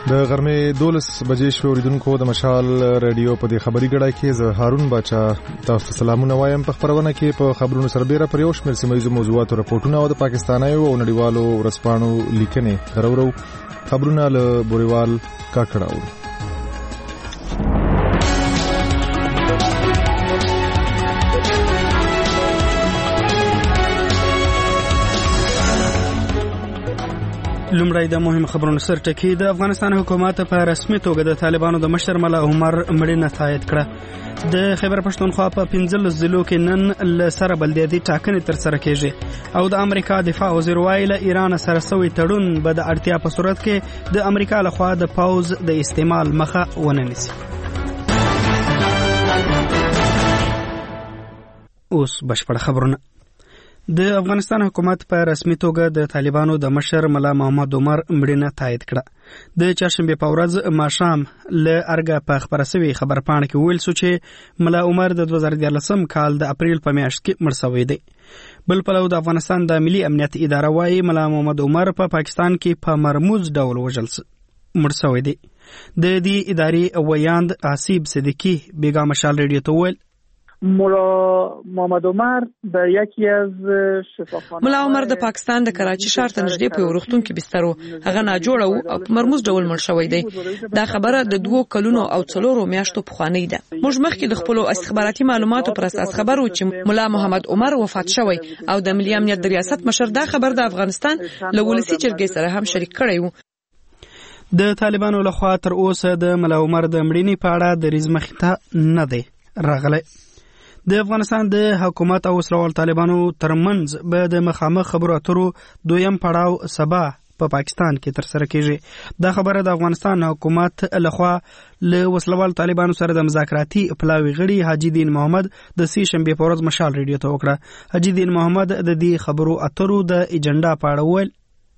د غرمې 12 بجې شو اوریدونکو د مشال رادیو په دې خبري ګړای کې زه هارون باچا تاسو ته سلامونه وایم. په خبرونه کې په خبرونو سربېره پر یو شمېر سیمایي موضوعاتو راپورټونه او د پاکستانیو او نړیوالو ورځپاڼو لیکنې غرورو خبرونه له بوريوال کاکړاو. لومړی د مهم خبرونو سرټکی. د افغانستان حکومت په رسمي توګه د طالبانو د مشر ملا عمر مړینه تایید کړه. د خیبر پښتونخوا په 15 ضلعو کې نن له سره بلدیاتي ټاکنې ترسره کیږي او د امریکا دفاع وزیر وایي له ایران سره سوي تړون به د اړتیا په صورت کې د امریکا لخوا د پاوز د استعمال مخه ونه نیسي. اوس بشپړ خبرونه. د افغانستان حکومت په رسمي توګه د طالبانو د مشر ملا محمد عمر مړینه تایید کړه. د چهارشنبه په ورځ ماښام له ارګه په خبره سوي خبرپاڼه کې ویل شو چې ملا عمر د 2014 کال د اپریل په میاشت کې مړ شوی دی. بل پلو د افغانستان د ملي امنیت اداره وايي ملا محمد عمر په پاکستان کې په مرموز ډول وژل مړ شوی دی. د دې ادارې ویاند حسیب صدیقی بیگا مشال رادیو ته ویل ملا محمد عمر د یکی از شفاخانه ملا عمر د پاکستان د کراچي ښار ته نږدې په روغتون کې بسترو هغه ناجوړه او مرموز ډول مړ شوی دی. دا خبره د 2 کلونو او 4 میاشتو پخوانی ده. موږ مخکې د خپل استخباراتي معلوماتو پر اساس خبرو چې ملا محمد عمر وفات شوی او د ملي امنیت د ریاست مشر دا خبر د افغانستان له ولسی جرګې سره هم شریک کړی و. د طالبانو لخوا تر اوسه د ملا عمر د مړینې په اړه د ریزمخته نه دی راغلی. د افغانستان د حکومت او وسلوال طالبانو ترمنځ به د مخامخ خبرو اترو دویم پړاو سبا په پاکستان کې ترسره کیږي. دا خبره د افغانستان حکومت لخوا له وسلوال طالبانو سره د مذاکراتي پلاوي غړي حاجی دین محمد د سې شنبه په ورځ مشال رادیو ته وکړه. حاجی دین محمد د دې خبرو اترو د ایجنډا په اړه ویل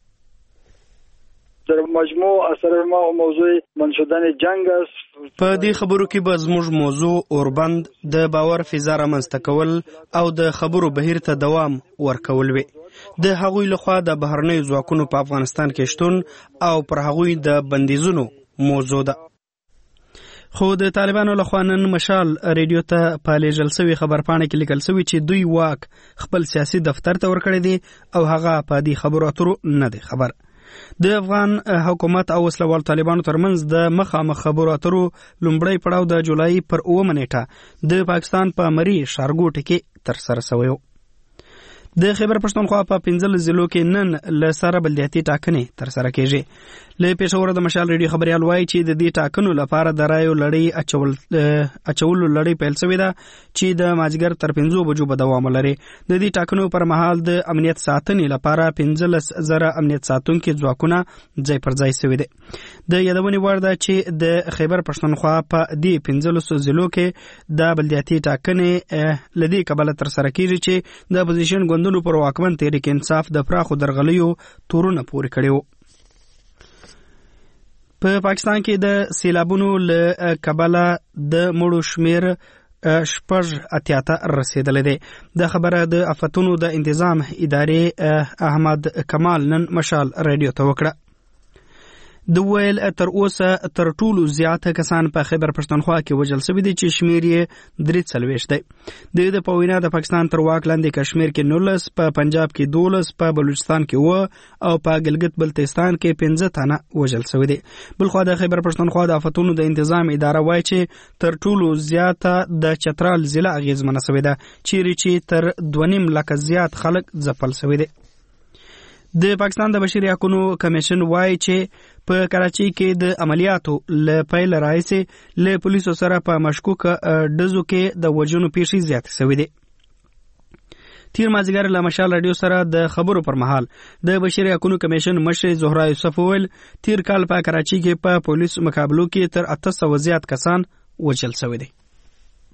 در مجموع اثر ما او موضوع منشودن جنگ است. په دې خبرو کې به زموږ موضوع اوربند د باور فضا رامنځته کول او د خبرو بهیر ته دوام ورکول وي. د هغوی لخوا د بهرنیو ځواکونو په افغانستان کې شتون او پر هغوی د بندیزونو موضوع ده. خو د طالبانو لخوا نن مشال رادیو ته په لیږل سوي خبرپاڼه کې لیکل سوي چې دوی واک خپل سیاسي دفتر ته ورکړی دی او هغه په دې خبرو اترو نه دی خبر. د افغان حکومت او وسلوال طالبانو ترمنځ د مخامخ خبرو اترو لومړی پړاو د جولای پر 9 نیټه د پاکستان په مری شارګوټ کې ترسره شوی و. د خیبر پښتونخوا په 15 ضلعو کې نن له سره بلدیاتي ټاکنې ترسره کیږي. له پېښور د مشال ریډیو خبريال وایي چې د دې ټاکنو لپاره د رایو لړۍ اچولو لړۍ پیل شوې ده چې د مازیګر تر 5 بجو به دوام لري. د دې ټاکنو پر مهال د امنیت ساتنې لپاره 15,000 امنیت ساتونکي ځواکونه ځای پر ځای شوي دي. د یادونې وړ ده چې د خیبر پښتونخوا په دې 15 ضلعو کې د بلدیاتي ټاکنې لدې کبله ترسره کیږي چې د اپوزیشن ګوندونو پر واکمن تحریک انصاف د پراخو درغلیو تورونه پورې کړي وو. په پاکستان کې د سیلابونو له کبله د مړو شمیر 88 رسیدلې ده. د خبره د آفتونو د انتظام ادارې احمد کمال نن مشال رادیو ته وکړه. د ویل تر اوسه تر ټولو زیاته کسان په خیبر پښتونخوا کې وژل شوي دي چې شمیر یې 43 دی. د په وینا د پاکستان تر واک لاندې کشمیر کې 19، په پنجاب کې 12، په بلوچستان کې 9 او په ګلګت بلتستان کې 15 تنه وژل شوي دي. بلخوا د خیبر پښتونخوا د آفتونو د انتظام اداره وایي چې تر ټولو زیاته د چترال ضلع اغیزمنه شوې ده چیرې چې تر 2.5 لک زیات خلک ځپل شوي دي. د پاکستان د بشري حقوقو کمیشن وایي چې په کراچۍ کې د عملیاتو له پیل راځي له پولیسو سره په مشکوک ډزو کې د وژنو پیښې زیات شوې دي. تیر مازیګر له مشال رادیو سره د خبرو پر مهال د بشري حقوقو کمیشن مشر زهرا یوسف ویل تیر کال په کراچۍ کې په پولیس مقابلو کې تر 800 زیات کسان وژل شوي دي.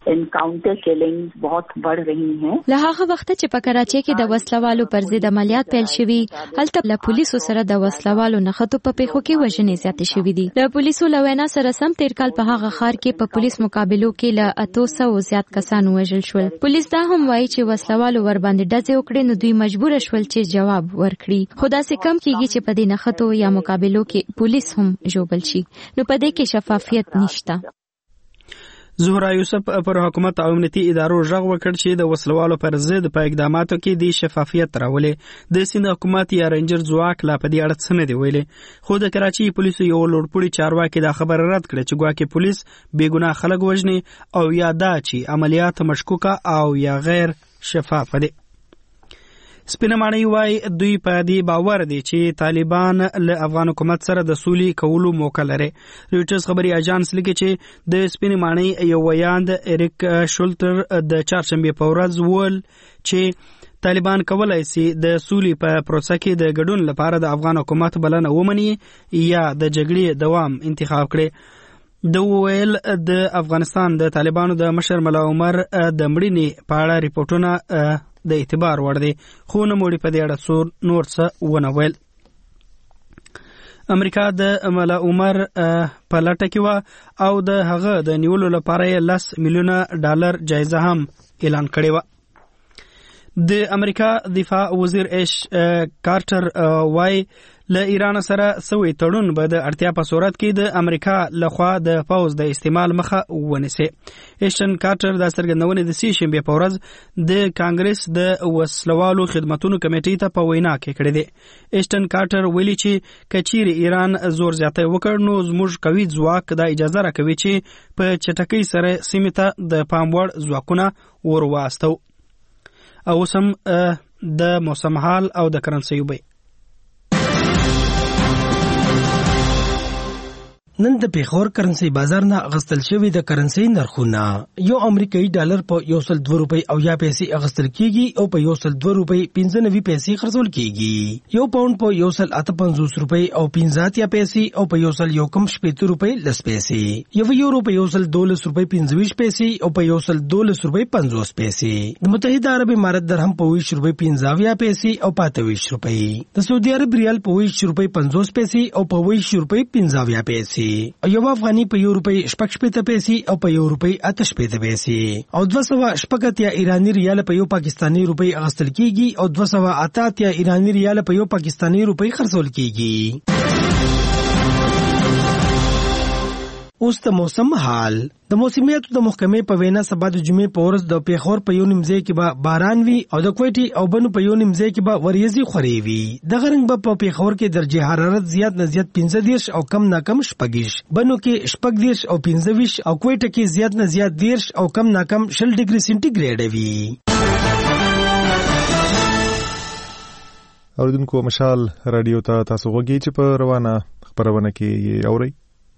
Encounter killings बहुत बढ़ रही हैं. له هغه وخت چې په کراچۍ کې د وسلوالو پر ضد عملیات پیل شوي، هلته له پولیسو سره د وسلوالو نښتو په پیښو کې وژنې زیاتې شوې دي. د پولیسو له وینا سره سم تیر کال په هغه ښار کې په پولیس مقابلو کې له 800 زیات کسان وژل شول. پولیس دا هم وایي چې وسلوالو ور باندې ډزې وکړې نو دوی مجبور شول چې جواب ورکړي. خو داسې کم کیږي چې په دې نښتو یا مقابلو کې پولیس هم ژوبل شي. نو په دې کې شفافیت نشته. زهرا یوسف پر حکومت او امنیتي ادارو غږ وکړ چې د وسلوالو پر ضد په اقداماتو کې د شفافیت راولي. د سیند حکومت یا رینجر ځواک لا په دې اړه څه نه دی ویلي. خو د کراچۍ پولیسو یو لوړپوړي چارواکي دا خبره رد کړه چې ګواکې پولیس بېګناه خلک وژني او یا دا چې عملیات مشکوکه او یا غیر شفاف دي. سپینه ماڼۍ وایي دوی په دې باور دي چې طالبان له افغان حکومت سره د سولې کولو موقع لري. رویټرز خبري اژانس لیکي چې د سپینه ماڼۍ یو ویاند اریک شولټر د چهارشنبه په ورځ وویل چې طالبان کولای شي د سولې په پروسه کې د ګډون لپاره د افغان حکومت بلنه ومني یا د جګړې دوام انتخاب کړي. د ویل د افغانستان د طالبانو د مشر ملا عمر د مړینې په اړه ریپورتونه د اعتبار وړ دي، خو نوموړي په دې اړه نور څه ونه ویل. امریکا د ملا عمر په لټه کې وه او د هغه د نیولو لپاره یې $10 میلیونه جایزه هم اعلان کړې وه. د امریکا دفاع وزیر ایش کارټر وایي له ایران سره سوی تړون به د اړتیا په صورت کې د امریکا لخوا د پوز د استعمال مخه ونیسي. ایشن کارټر د څرګندونې د سې شنبې په ورځ د کانګرس د وسلوالو خدماتونو کمیټې ته په وینا کې کړی دی. ایشن کارټر ویلي چې کچیر ایران زور زیاتی وکړ نو زموږ قوي ځواک دا اجازه راکوي چې په چټکۍ سره سیمې ته د پام وړ ځواکونه ور واستو. او سم د موسم حال او د کرنسي وبې. نن د پیښور کرنسي بازار نه اغستل شوی د کرنسي نرخونه یو امریکایي ډالر په 102 روپۍ او یا پیسې اغستل کیږي او په 102 روپۍ 95 پیسې خرڅول کیږي. یو پاوند په 158 روپۍ او 50 پیسې او په 117 روپۍ لس پیسې. یو یورو په 112 روپۍ 25 پیسې او په 112 روپۍ 50 پیسې. د متحده عرب امارات درهم په 20 روپۍ 50 پیسې او 25 روپۍ. د سعودي عرب ریال په 20 روپۍ 50 پیسې او په 20 روپۍ 50 پیسې. یو افغاني په یو روپۍ 85 پیسې او په یو روپۍ 88 پیسې او 280 ایرانی ریال په یو پاکستانی روپۍ اغستل کیږي او 280 ایرانی ریال په یو پاکستانی روپۍ خرڅول کیږي. اوس د موسم حال. د موسمیاتو د محکمې په وینا سبا د جمعې په ورځ د پیښور په یو نیمځای کې به باران وي او د کوټي او بنو په یو نیمځای کې به وریځي خوري وي. د غرنګ په پیښور کې درجه حرارت زیات نه زیات 15 او کم نه کم 20، بنو کې 15 او 25 او کوټه کې زیات نه زیات 10 او کم نه کم 0 ډیګري سنټیګریډ وي. اوریدونکو مشال رادیو ته تاسو غوږی چې په روانه خبرونه کې اوري.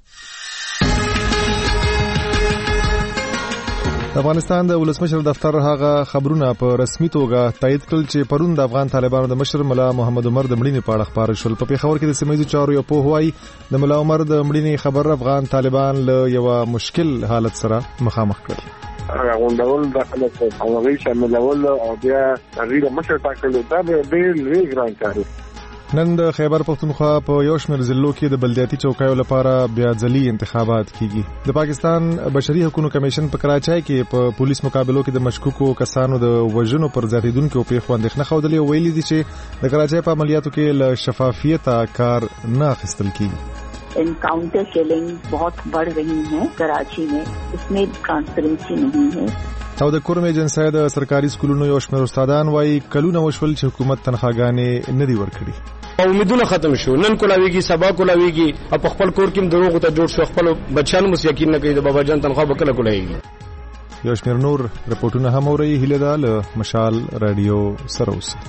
افغانستان د ولسمشر دفتر هغه خبرونه په رسمي توګه تایید کړل چې پرون د افغان طالبانو د مشر ملا محمد عمر د مړینې په اړه خبر شول. په پیښور کې د سیمه ییزو چارو یو پوهوای د ملا عمر د مړینې خبر افغان طالبان له یو مشکل حالت سره مخامخ کړل. غونډول د خلکو او غي شاملول او بیا غیر مشر ټاکل دا به ډېر ګران کار. نن د خیبر پختونخوا په یو شمېر ضلعو کې د بلدیاتي چوکیو لپاره بیا ځلي انتخابات کیږي. د پاکستان بشري حقوقو کمیشن په کراچۍ کې په پولیس مقابلو کې د مشکوکو کسانو د وژنو پر زیاتیدونکو پیښو اندېښنه ښودلې او ویلي دي چې د کراچۍ په عملیاتو کې له شفافیت کار نه اخیستل کیږي. एनकाउंटर किलिंग बहुत बढ़ रही हैं कराची में, इसमें ट्रांसपेरेंसी नहीं है. او د کورم ایجنسی د سرکاري سکولونو یو شمېر استادان وایي کلونه وشول چې حکومت تنخواګانې نه دي ورکړي. امیدونه ختم شو، نن کولاویږي سبا کولاویږي او په خپل کور کې دروغ ته جوړ شو، خپل بچیان مو یقین نه کوي د بابا جان تنخوا به کله کولاویږي. یو شمېر نور رپورټونه هم اوري. هیله ده له مشال رادیو سره اوسئ.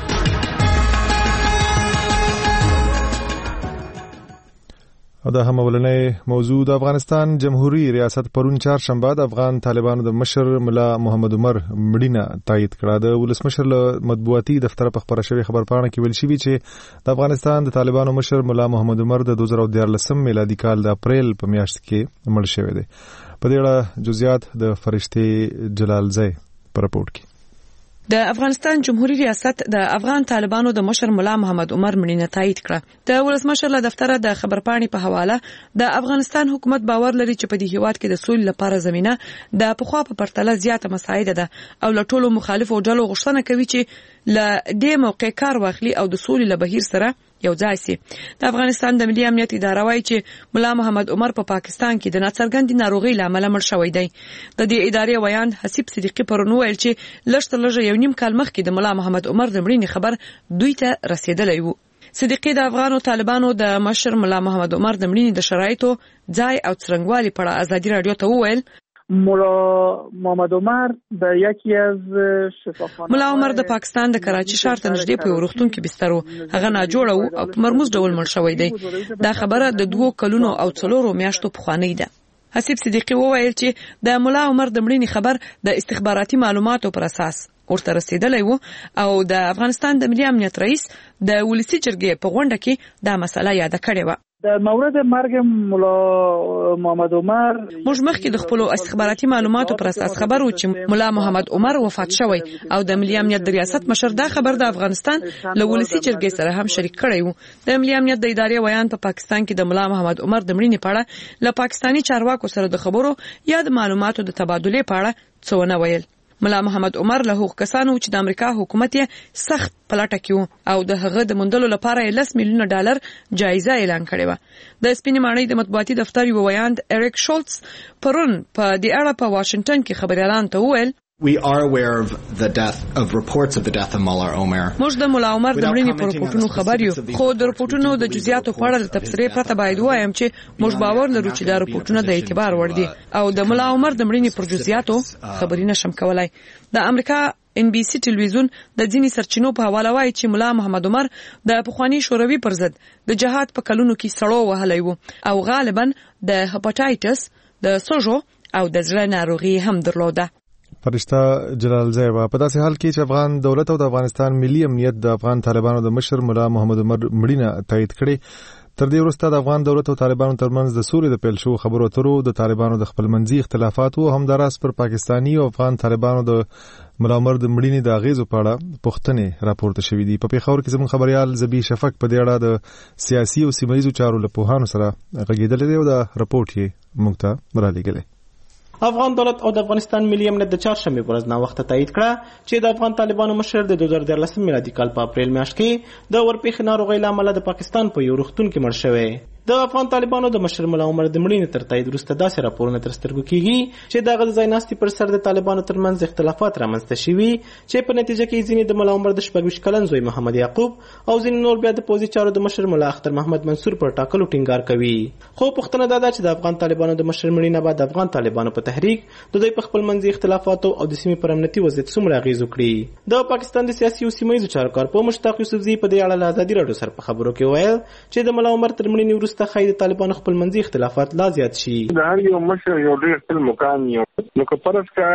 او دا هم ولنې موضوع د افغانستان جمهوریت ریاست پرون چهارشنبه د افغان طالبانو د مشر ملا محمد عمر مړینه تایید کړه. د ولسمشر له مطبوعاتي دفتر په خبره شوی خبرپاڼه کې ویل شوی چې د افغانستان د طالبانو مشر ملا محمد عمر د 2013 میلادي کال د اپریل په میاشت کې مړ شوی دی. په دې اړه جزئیات د فرشتي جلالزی په راپور کې. د افغانستان جمهوریت ریاست د افغان طالبانو د مشر ملا محمد عمر مړینه تایید کړه. د ولسمشر له دفتره د خبرپاڼې په حواله د افغانستان حکومت باور لري چې په دې هیواد کې د سولې لپاره زمينه د پخوا په پرتله زیاته مساعده ده او له ټولو مخالفو ډلو غوښتنه کوي چې له دې موقع کار واخلي او د سولې له بهیر سره یو ځای سي. د افغانستان د ملي امنیت اداره وايي چې ملا محمد عمر په پاکستان کې د ناڅرګندې ناروغي لامل مړ شوی دی. د دې ادارې ویاند حسیب صدیقی پرون ویل چې لږ یو نیم کال مخکې د ملا محمد عمر د مړینې خبر دوی ته رسیدلی و. صدیقی د افغانو طالبانو د مشر ملا محمد عمر د مړینې د شرایطو ځای او څرنګوالي په اړه ازادي رادیو ته وویل ملا محمد عمر در یکی از شفاخانه ملا عمر د پاکستان د کراچي ښار ته نږدې په روغتون کې بستر و. هغه ناجوړه و او په مرموز ډول مړ شوی دی. دا خبره د 2 کلونو او 4 میاشتو پخوانی ده. حسیب صدیقی وویل چې د ملا عمر د مړینې خبر د استخباراتي معلوماتو پر اساس ورته رسیدلی و او د افغانستان د ملي امنیت رئیس د ولسی جرګې په غونډه کې دا مسله یاد کړې و. در مورد مرگ ملا محمد عمر موږ مخکې د خپل استخباراتي معلوماتو پر اساس خبر و چې ملا محمد عمر وفات شوی او د ملي امنیت د ریاست مشر دا خبر د افغانستان له ولسی جرګې سره هم شریک کړی و. د ملي امنیت د ادارې ویان په پاکستان کې د ملا محمد عمر د مړینې په اړه له پاکستاني چارواکو سره د خبرو یا د معلوماتو د تبادلې په اړه څه ونه ویل. ملا محمد عمر له هغو کسانو چې د امریکا حکومت یې سخت پلټه کې او د هغه د موندلو لپاره $10 میلیون جایزه اعلان کړې و. د سپینې ماڼۍ د مطبوعاتي دفتر یو ویاند اریک شولتس پرون په دې اړه په واشنگټن کې خبريالان ته وویل We are aware of the death of reports of the death of Mullah Omar. موږ د مولا عمر د مړینې پر رپورټونو خبر یو، خو د رپورټونو د جزئیاتو په اړه د تبصرې پرته باید وایم چې موږ باور لرو چې دا رپورټونه د اعتبار وړ دي او د مولا عمر د مړینې پر جزئیاتو خبرې نشم کولای. د امریکا NBC ټلویزیون د ځینې سرچینو په حواله وایي چې مولا محمد عمر د پخوانی شوروي پر ضد د جهاد په کلونو کې سړو وهلی و او غالبا د هپاتایټس د سوژو او د زړه ناروغي هم درلوده. فرشتہ جلالزی و په داسې حال کې چې افغان دولت او د افغانستان ملي امنیت د افغان طالبانو د مشر مولا محمد عمر مړینه تایید کړي. تر دې وروسته د افغان دولت او طالبانو ترمنځ د سولې د پیل شو خبرو اترو د طالبانو د خپلمنځي اختلافاتو همداراز پر پاکستانی او افغان طالبانو د مولا عمر د مړینې د اغیزو په اړه پوښتنې راپورته شوې دي. په پیښور کې زموږ خبريال زبی شفق په دې اړه د سیاسي او سیمه‌ییزو چارو له پوهانو سره غږېدلی دی او دا راپورټ یې موږ ته رالیږلی. افغان دولت او د افغانستان ملي امنیت د چهارشنبې پر ورځ ناوخته تایید کړه چې د افغان طالبانو مشر د 2014 میلادي کال په اپریل میاشت کې د ورپېښې ناروغۍ له امله د پاکستان په یو روغتون کې مړ شوی. د افغان طالبانو د مشر مولا عمر د مړینې تر تایید وروسته داسې راپورونه تر سترګو کېږي چې د هغه د ځایناستي پر سر د طالبانو ترمنځ اختلافات رامنځته شوي چې په نتیجه کې ځینې د مولا عمر د 26 کلن زوی محمد یعقوب او ځینې نور بیا د پوځي چارو د مشر مولا اختر محمد منصور پر ټاکلو ټینګار کوي. خو پوښتنه دا ده چې د افغان طالبانو د مشر مړینه بعد د افغان طالبانو په تحریک د دوی په خپلمنځي اختلافاتو او د سیمې پر امنیتي وضعیت څومره اغېز وکړي. د پاکستان د سیاسي او سیمه‌ییزو چارو کارپوه مشتاق یوسفزي په دې اړه له ازادي راډیو سره په خبرو کې ویل چې د مولا عمر تر مړینې وروسته ښایي د طالبانو خپلمنځي اختلافات لا زیات شي. د هر یو مشر یو ډېر خپل مقام یو نو که پرس کا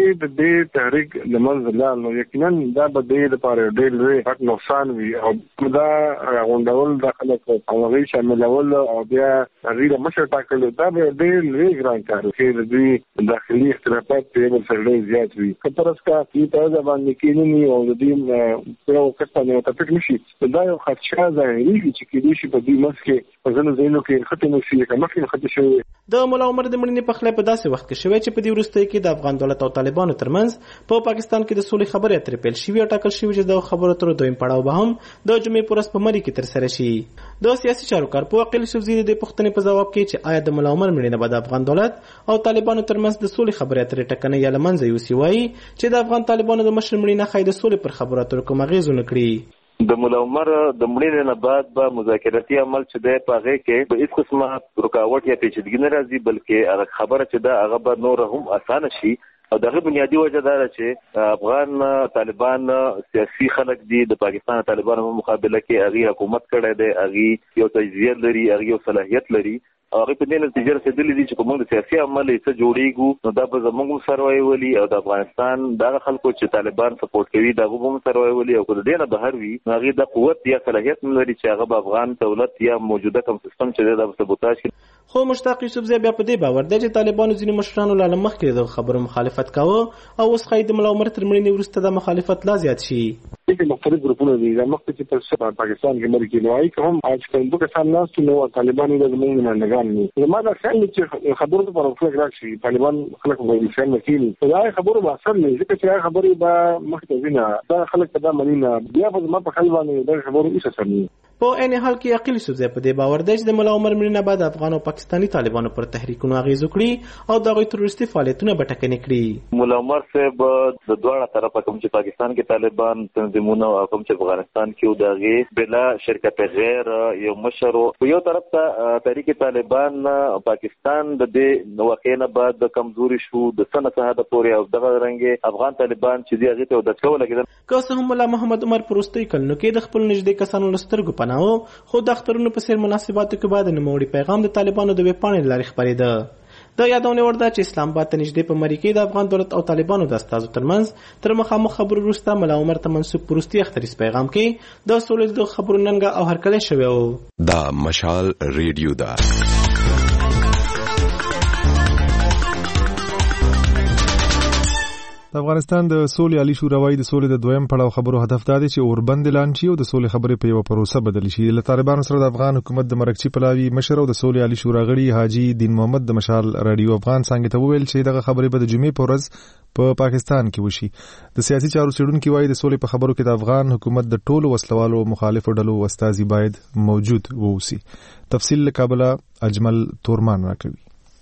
د تحریک د منځ لاړ نو یقینا دا به د لپاره ډېر لوی حق نقصان وي او دا غونډول د خلکو او هغه شاملول او بیا هغه مشر ټاکل دا به ډېر لوی ګران کار دی چې د داخلي اختلافات په بل سره زیات وي. که پرس کا په دا باندې کېنی او د دې یو کسانه یو ټاپک نشي دا یو خدشه ظاهري چې کېدی شي په دې مسکه په ځینو ځایونو کې ختم شي کله کې ختم شي. د مولا عمر د مړینې په خله په داسې وخت کې شوی چې په دې وروستۍ کې د افغان دولت او طالبانو ترمنځ په پاکستان کې د سولې خبرې اترې پیل شوې او ټاکل شوی چې د خبرو اترو دویم پړاو به هم د جمعې پر ورځ په مری کې ترسره شي. د سیاسي چارو کارپوه عقیل یوسفزي د پوښتنې په جواب کې چې آیا د مولا عمر مړینه به د افغان دولت او طالبانو ترمنځ د سولې خبرې اترې ټکنۍ یا له منځه یوسي وایي چې د افغان طالبانو د مشر مړینه ښایي د سولې پر خبرو اترو کوم اغېز ونه کړي. د مولا عمر د مړینې نه بعد به مذاکراتي عمل چې دی په هغې کې به هېڅ قسمه رکاوټ یا پیچیدګي نه راځي بلکې هغه خبره چې ده هغه به نور هم اسانه شي او دغه بنیادی وجه دا ده چې افغان طالبان سیاسي خلک دي د پاکستان طالبانو په مقابله کې هغې حکومت کړی دی هغې یو تجزیه لري هغې یو صلاحیت لري هغه په دې نتیجه رسیدلې دي چې کوم د سیاسي عمل څه جوړیږي نو دا به زموږ سروي ولي او د افغانستان دغه خلکو چې طالبان سپورټ کوي دا به هم سروي ولي او د دې نه بهر وي هغه د قوت یا صلاحیت نه لري چې هغه افغان دولت یا موجوده کوم سیستم چې د سبوتاژ کوي. خو مشتاق یوسفزی بیا په دې باور دی چې طالبانو ځینې مشرانو له مخکې د خبرو مخالفت کاوه او اوس خای د ملا عمر تر مړینې وروسته د مخالفت لا زیات شي. چې مختلف ګروپونه دي د مخکې په پاکستان کې مرګ نوای کوم اج کوم د کسان ناس نو طالبانو د زمونږ نه نگان نه ما دا خیال چې خبرو په اړه فکر راځي طالبان خلک په دې شان مکینی دا خبرو به اثر نه ځکه چې خبرې به مخکې نه دا خلک په مدینه بیا په ما په خلوانه دا خبرو هیڅ اثر نه. په عین حال کې عقیل یوسفزی په دې باور دی چې د ملا عمر مړینه بعد افغان او پاکستانی طالبانو پر تحریکونو اغیز وکړي او دغه تروریستي فعالیتونه به ټکنۍ کړي. ملا عمر صاحب د دواړه طرفه کوم چې پاکستان کې طالبان تنظیمونه او کوم چې افغانستان کې دغه بلا شرکت غیر یو مشر په یو طرف ته تحریک طالبان پاکستان د دې واقعینه بعد کمزوري شو د سنه څخه پورې او دغه رنګ افغان طالبان چې دغه ته د څو لګیدل که هم ملا محمد عمر پروستي کلنو کې د خپل نږدې کسانو لسترګو پناو خو د اخترونو په سیر مناسباتو کې بعد نوموړي پیغام د طالبانو د ویبپاڼې لارې خبرېده. د یادونه ورده چې اسلام آباد ته نږدې په مری کې د افغان دولت او طالبانو د استازو ترمنځ تر مخامخ خبرو وروسته ملا عمر ته منسوب پروستي اختریز پیغام کې د سولې د خبرو ننګه او هرکلی شوی و. دا مشال ریډیو دا د افغانستان د سولې عالی شورا وايي د سولې د دویم پړاو خبرو هدف دا دی چې اوربند اعلان شي او د سولې خبرې په یو پروسه بدل شي. له طالبانو سره د افغان حکومت د مرکزی پلاوی مشر او د سولې عالی شورا غړي حاجی دین محمد د مشال رادیو افغان څنګه ته وویل چې دغه خبرې به د جمعې په ورځ په پاکستان کې وشي. د سیاسي چارو څېړونکو وايي د سولې په خبرو کې د افغان حکومت د ټولو وسلوالو مخالفو ډلو استازي باید موجود ووسی. تفصیل له کابل اجمل تورمان راکوي.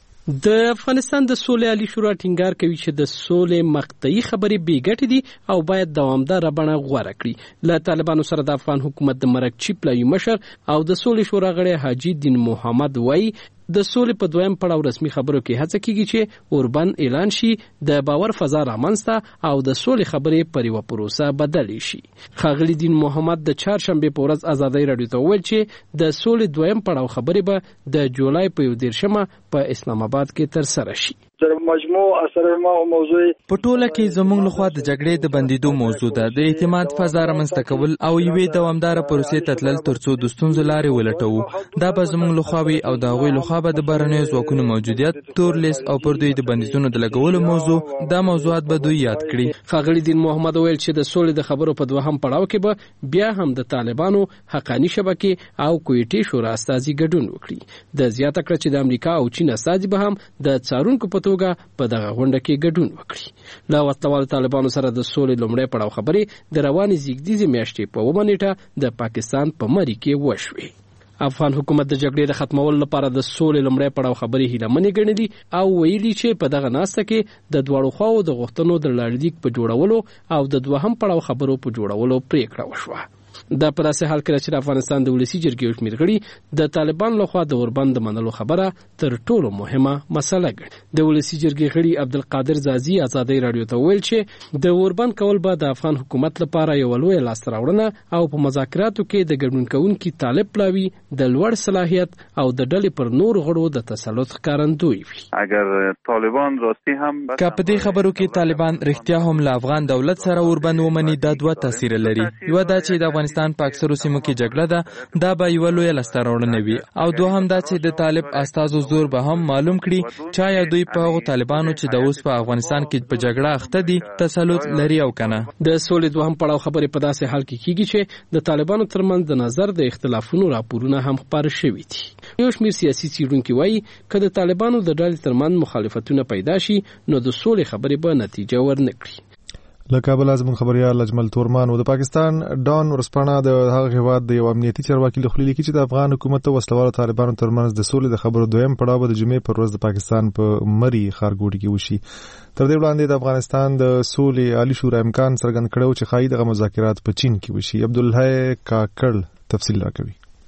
د افغانستان د سولې عالی شورا ټینګار کوي چې د سولې مقطعي خبرې بې ګټې دي او باید دوامداره بڼه غوره کړي. له طالبانو سره د افغان حکومت د مرکزي پلاوی مشر او د سولې شورا غړي حاجی دین محمد وایي د سولې په دویم پړاو رسمي خبرو کې هڅه کیږي چې اوربند اعلان شي د باور فضا رامنځته او د سولې خبرې پر یو پروسه بدل شي. ښاغلي دین محمد د چهارشنبه په ورځ ازادۍ رادیو ته وویل چې د سولې دویم پړاو خبرې به د جولای په 13 په اسلام آباد کې تر سره شي. مجموع اثر ما او موضوع په ټوله کې زموږ لخوا د جګړې د بندیدو موضوع ده د اعتماد فضا رامنځته کول او یوې دوامداره پروسې ته تلل ترڅو د ستونزو لارې ولټوو. دا به زموږ لخوا وي او د هغوی لخوا به د بهرنیو ځواکونو موجودیت تور لیست او پر دوی د بندیزونو د لګولو موضوع دا موضوعات به دوی یاد کړي. ښاغلي دین محمد ویل چې د سولې د خبرو په دوهم پړاو کې به بیا هم د طالبانو حقانی شبکې او کویټي شورا استازي ګډون وکړي. د زیاته کړ چې د امریکا او چین استازي به هم د څارونکو په توګه په دغه غونډه کې ګډون وکړي. له وسلوالو طالبانو سره د سولې لومړی پړاو خبرې د روانې زیږدیزې میاشتې په 9 نیټه د پاکستان په مری کې وشوې. افغان حکومت د جګړې د ختمولو لپاره د سولې لومړی پړاو خبرې هیلهمنې ګڼلي او ویلي چې په دغه ناسته کې د دواړو خواو د غوښتنو د لړلیک په جوړولو او د دوهم پړاو خبرو په جوړولو پریکړه وشوه. دا په داسې حال کې چې افغانستان د ولسی جرګې شمېر غړي د طالبان لخوا د اوربند منلو خبره تر ټولو مهمه مسله ګڼي. د ولسی جرګې غړي عبدالقادر زازي ازادۍ رادیو ته ویل چې د اوربند کول به د افغان حکومت لپاره یو لوی لاسته راوړنه او په مذاکراتو کې د ګډون کوونکي طالب پلاوی د لوړ صلاحیت او د ډلې پر نور غړو د تسلط ښکارندوی وي. اگر طالبان راستی هم که په دې خبرو کې طالبان رښتیا هم له افغان دولت سره اوربند ومني دا دوه تاثیر لري. یو دا چې د افغانستان په اکثرو سیمو کې جګړه ده دا به یو لوی لاسته راوړنه وي او دوهم دا چې د طالب استازو زور به هم معلوم کړي چې یا دوی په هغو طالبانو چې د اوس په افغانستان کې په جګړه اخته دي تسلط لري او کنه. د سولې دوهم پړاو خبرې په داسې حال کې کیږي چې د طالبانو ترمنځ د نظر د اختلافونو راپورونه هم خپاره شوي دي. یو شمېر سیاسي څېړونکي وایي که د طالبانو د ډلې ترمنځ مخالفتونه پیدا شي نو د سولې خبرې به نتیجه ورنه کړي. له کابل زموږ خبريال اجمل تورمان او د پاکستان ډان ورسپانه د هغه هیواد د یو امنیتي چارواکي له خپل لیکي چې د افغان حکومت او وسلوالو طالبانو ترمنځ د سولې د خبرو دویم پړاو د جمعې پر ورځ د پاکستان په مری ښارګوټي کې وشي. تر دې وړاندې د افغانستان د سولې عالی شورا امکان څرګند کړو چې خایي دغه مذاکرات په چین کې وشي. عبدالله کاکړ تفصیل راکوي.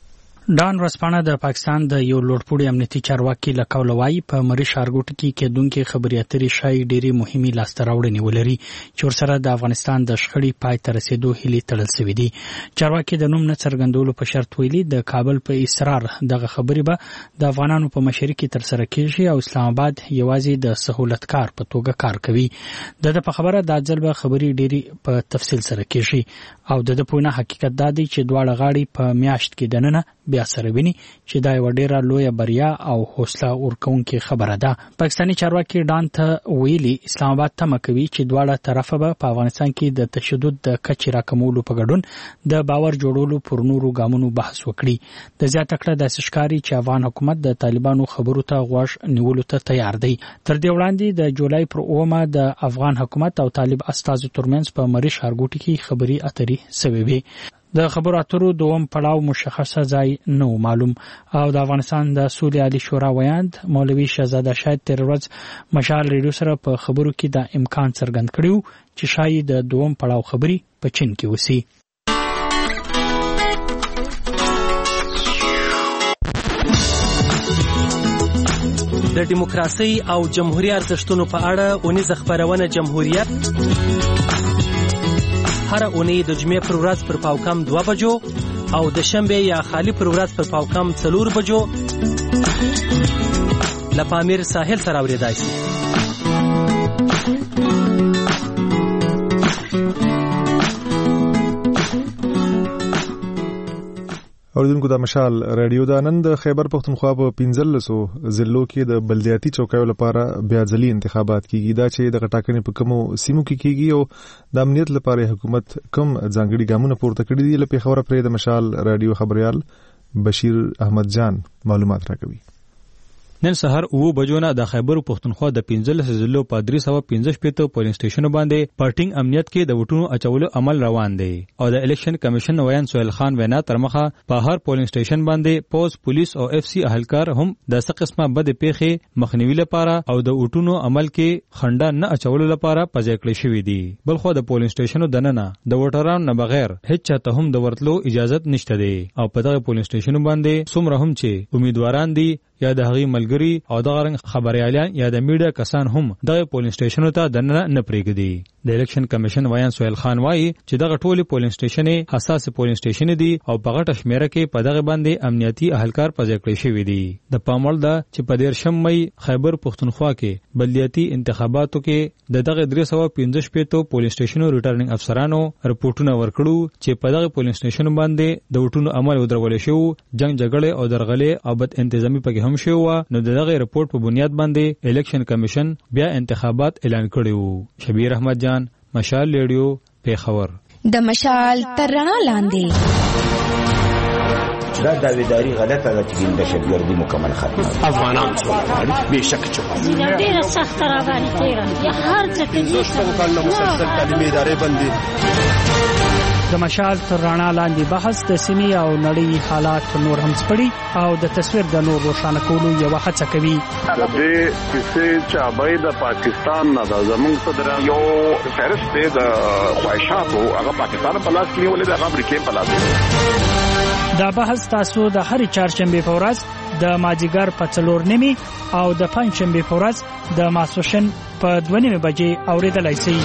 ډان ورځپاڼه د پاکستان د یو لوړپوړي امنیتي چارواکي له قوله وایي په مری ښارګوټي کې کېدونکې خبرې اترې ښایي ډېرې مهمې لاسته راوړنې ولري چې ورسره د افغانستان د شخړې پای ته رسېدو هیلې تړل شوي دي. چارواکي د نوم نه څرګندولو په شرط ویلي د کابل په اصرار دغه خبرې به د افغانانو په مشرۍ کې ترسره کېږي او اسلام آباد یوازې د سهولتکار په توګه کار کوي. د په خبره د ځل به خبرې ډېری په تفصیل سره کېږي او د پوینه حقیقت دا دی چې دواړه غاړي په میاشت کې دننه بیا سره ویني چې دا یو ډیره لویه بریا او حوصله ورکوونکې خبره ده. پاکستاني چارواکي ډان ته ویلي اسلام آباد تمه کوي چې دواړه طرفه به په افغانستان کې د تشدد د کچې راکمولو په ګډون د باور جوړولو پر نورو ګامونو بحث وکړي. د زیاته کړه داسې ښکاري چې افغان حکومت د طالبانو خبرو ته غوږ نیولو ته تیار دی. تر دې وړاندې د جولای پر 9 د افغان حکومت او طالب استازو ترمنځ په مری ښارګوټي کې خبري اترې شوې وې. د خبرو اترو دوم پړاو مشخصه ځای نه معلوم او د افغانستان د سولې عالی شورا ویاند مولوي شهزاده شاید تیر ورځ مشال ریډیو سره په خبرو کې د امکان څرګند کړیو چې شاید د دوم پړاو خبري په چین کې وسی. د دیموکراسي او جمهوریت ارزښتونو په اړه اونیزه خبرونه جمهوریت هر اونۍ د جمعې پر ورځ پر پاوکم 2 بجو او د شنبه یا خالی پر ورځ پر پاوکم 4 بجو لپامیر ساحل سره اوریدای شي. اوریدونکو د مشال رادیو د نن د خیبر پختونخوا په 15 ضلعو کې د بلدیاتي چوکیو لپاره بیا ځلي انتخابات کیږي. دا چې د ټاکنې په کومو سیمو کې کیږي او د امنیت لپاره حکومت کوم ځانګړي ګامونه پورته کړي دي لکه خبره پرې د مشال رادیو خبريال بشیر احمد جان معلومات راکوي. نن سهار 9 بجو نه د خیبر پختونخوا د 15 ضلعو په 315 پولینګ سټیشنونو باندې پارټینګ امنیت کې د وټونو اچولو عمل روان دی او د الیکشن کمیشن ویان سہیل خان وینا ترمخه په هر پولینګ سټیشن باندې پوز پولیس او اف سی اهلکار هم د څه قسمه بد پیښې مخنیوي لپاره او د وټونو عمل کې خنډه نه اچولو لپاره پځای کړی شوی دی. بلخو د پولینګ سټیشنونو دننه د وټرانو نه بغیر هیڅ چاته هم د ورتلو اجازه نشته دی او په دغه پولینګ سټیشنونو باندې څومره هم چې امیدواران دي یا د هغې ملګری او د غرنګ خبريالان یا د میډیا کسان هم د پولینګ سټیشنونو ته دننه نه پریږدي. د الیکشن کمیشن ویان سہیل خان وایي چې دغه ټولي پولینګ سټیشنې حساس پولینګ سټیشن دي او په غټه شمیره کې په دغه باندې امنیتي اهلکار پځای کړی شوی دي. د پاموړ ده چې په 13 مئی خیبر پختونخوا کې بلدیاتي انتخاباتو کې دغه 315 پولینګ سټیشنونو ریټرنینګ افسرانو رپورټونه ورکړو چې په دغه پولینګ سټیشن باندې د وټونو عمل ودرول شو، جنگ جګړه او درغلې او بد انتظامی پکې هم شو. نو دغه رپورټ په بنیاد باندې الیکشن کمیشن بیا انتخابات اعلان کړیو. شبیر احمد جان، مشال ریډیو، پیښور. د مشال تر رڼا لاندې دا داویداری غلطه ده چې د دهشتګردي مکمل ختمه افغانان څومره بهشکه چوپه ډیره سخت راغلي تیرا یا هر څه کې مسلسل تعلیمي ادارې بندي. د مشال تر رڼا لاندې بحث د سیمې او نړۍ حالات نور هم سپړي او د تصویر د نور روښانه کولو یو هڅه کوي. د دې کیسې چې ابای د پاکستان نه د زمونږ صدر یو فهرست دی د خواهشاتو هغه پاکستان په لاس کې ولې د امریکا په لاس. دا بحث تاسو د هرې چهارشنبه په ورځ د مازیګر په 4:30 او د پنځشنبه په ورځ د ماسوشن په 2:30 بجې اوریدلای شئ.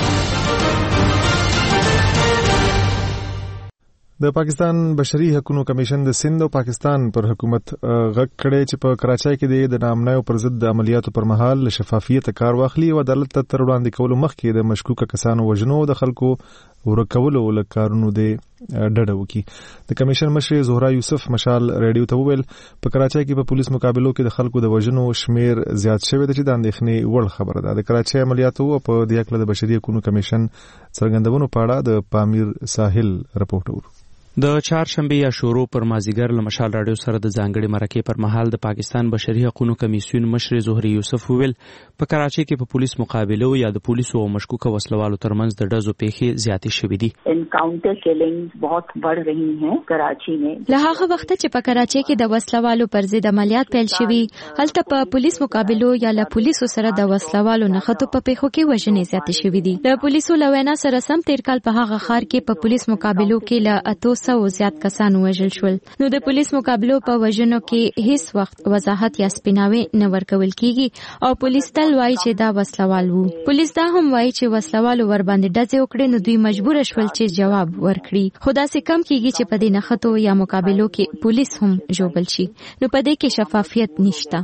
د پاکستان بشري حقوقو کمیشن د سند او پاکستان پر حکومت غږ کړی چې په کراچۍ کې د نامنایو پر ضد د عملیاتو پر مهال شفافیت کار واخلي او عدالت ته تر وړاندې کولو مخکې د مشکوکه کسانو وژنو د خلکو ورکولو لکارونو د ډډه وکړي. د کمیشن مشر زهرا یوسف مشال ریډیو ته وویل په کراچۍ کې په پولیس مقابلو کې د خلکو د وژنو شمیر زیات شوی دی چې د اندېښنې وړ خبره ده. د کراچۍ عملیاتو په دې اړه د بشري حقوقو کمیشن څرګندونو په اړه د پامیر ساحل رپورټ ورو. د چهارشنبه یا شورو پر مازیګر له مشال رادیو سره د ځانګړي مرکې پر مهال د پاکستان بشري حقوقو کمیسیون مشر زهري یوسف ویل په کراچۍ کې په پولیس مقابلو یا د پولیسو او مشکوکه وسلوالو ترمنځ د ډزو پیښې زیاتې شوې دي. انکاؤنٹر کلنګز بہت بڑھ رہی ہیں کراچی میں. له هغه وخت چې په کراچۍ کې د وسلوالو پر ضد عملیات پیل شوي، هلته په پولیس مقابلو یا له پولیسو سره د وسلوالو نښتو په پیښو کې وژنې زیاتې شوې دي. د پولیسو له وینا سره سم تیر کال په هغه ښار کې په پولیس مقابلو کې له 8 200 زیات کسان وژل شول. نو د پولیس مقابلو په وژنو کې هیڅ وخت وضاحت یا سپیناوي نه ورکول کیږي او پولیس تل وایي چې دا وسلوال وو. پولیس دا هم وایي چې وسلوالو ور باندې ډزې وکړې نو دوی مجبور شول چې جواب ورکړي. خو داسې کم کیږي چې په دې نښتو یا مقابلو کې پولیس هم ژوبل شي. نو په دې کې شفافیت نشته.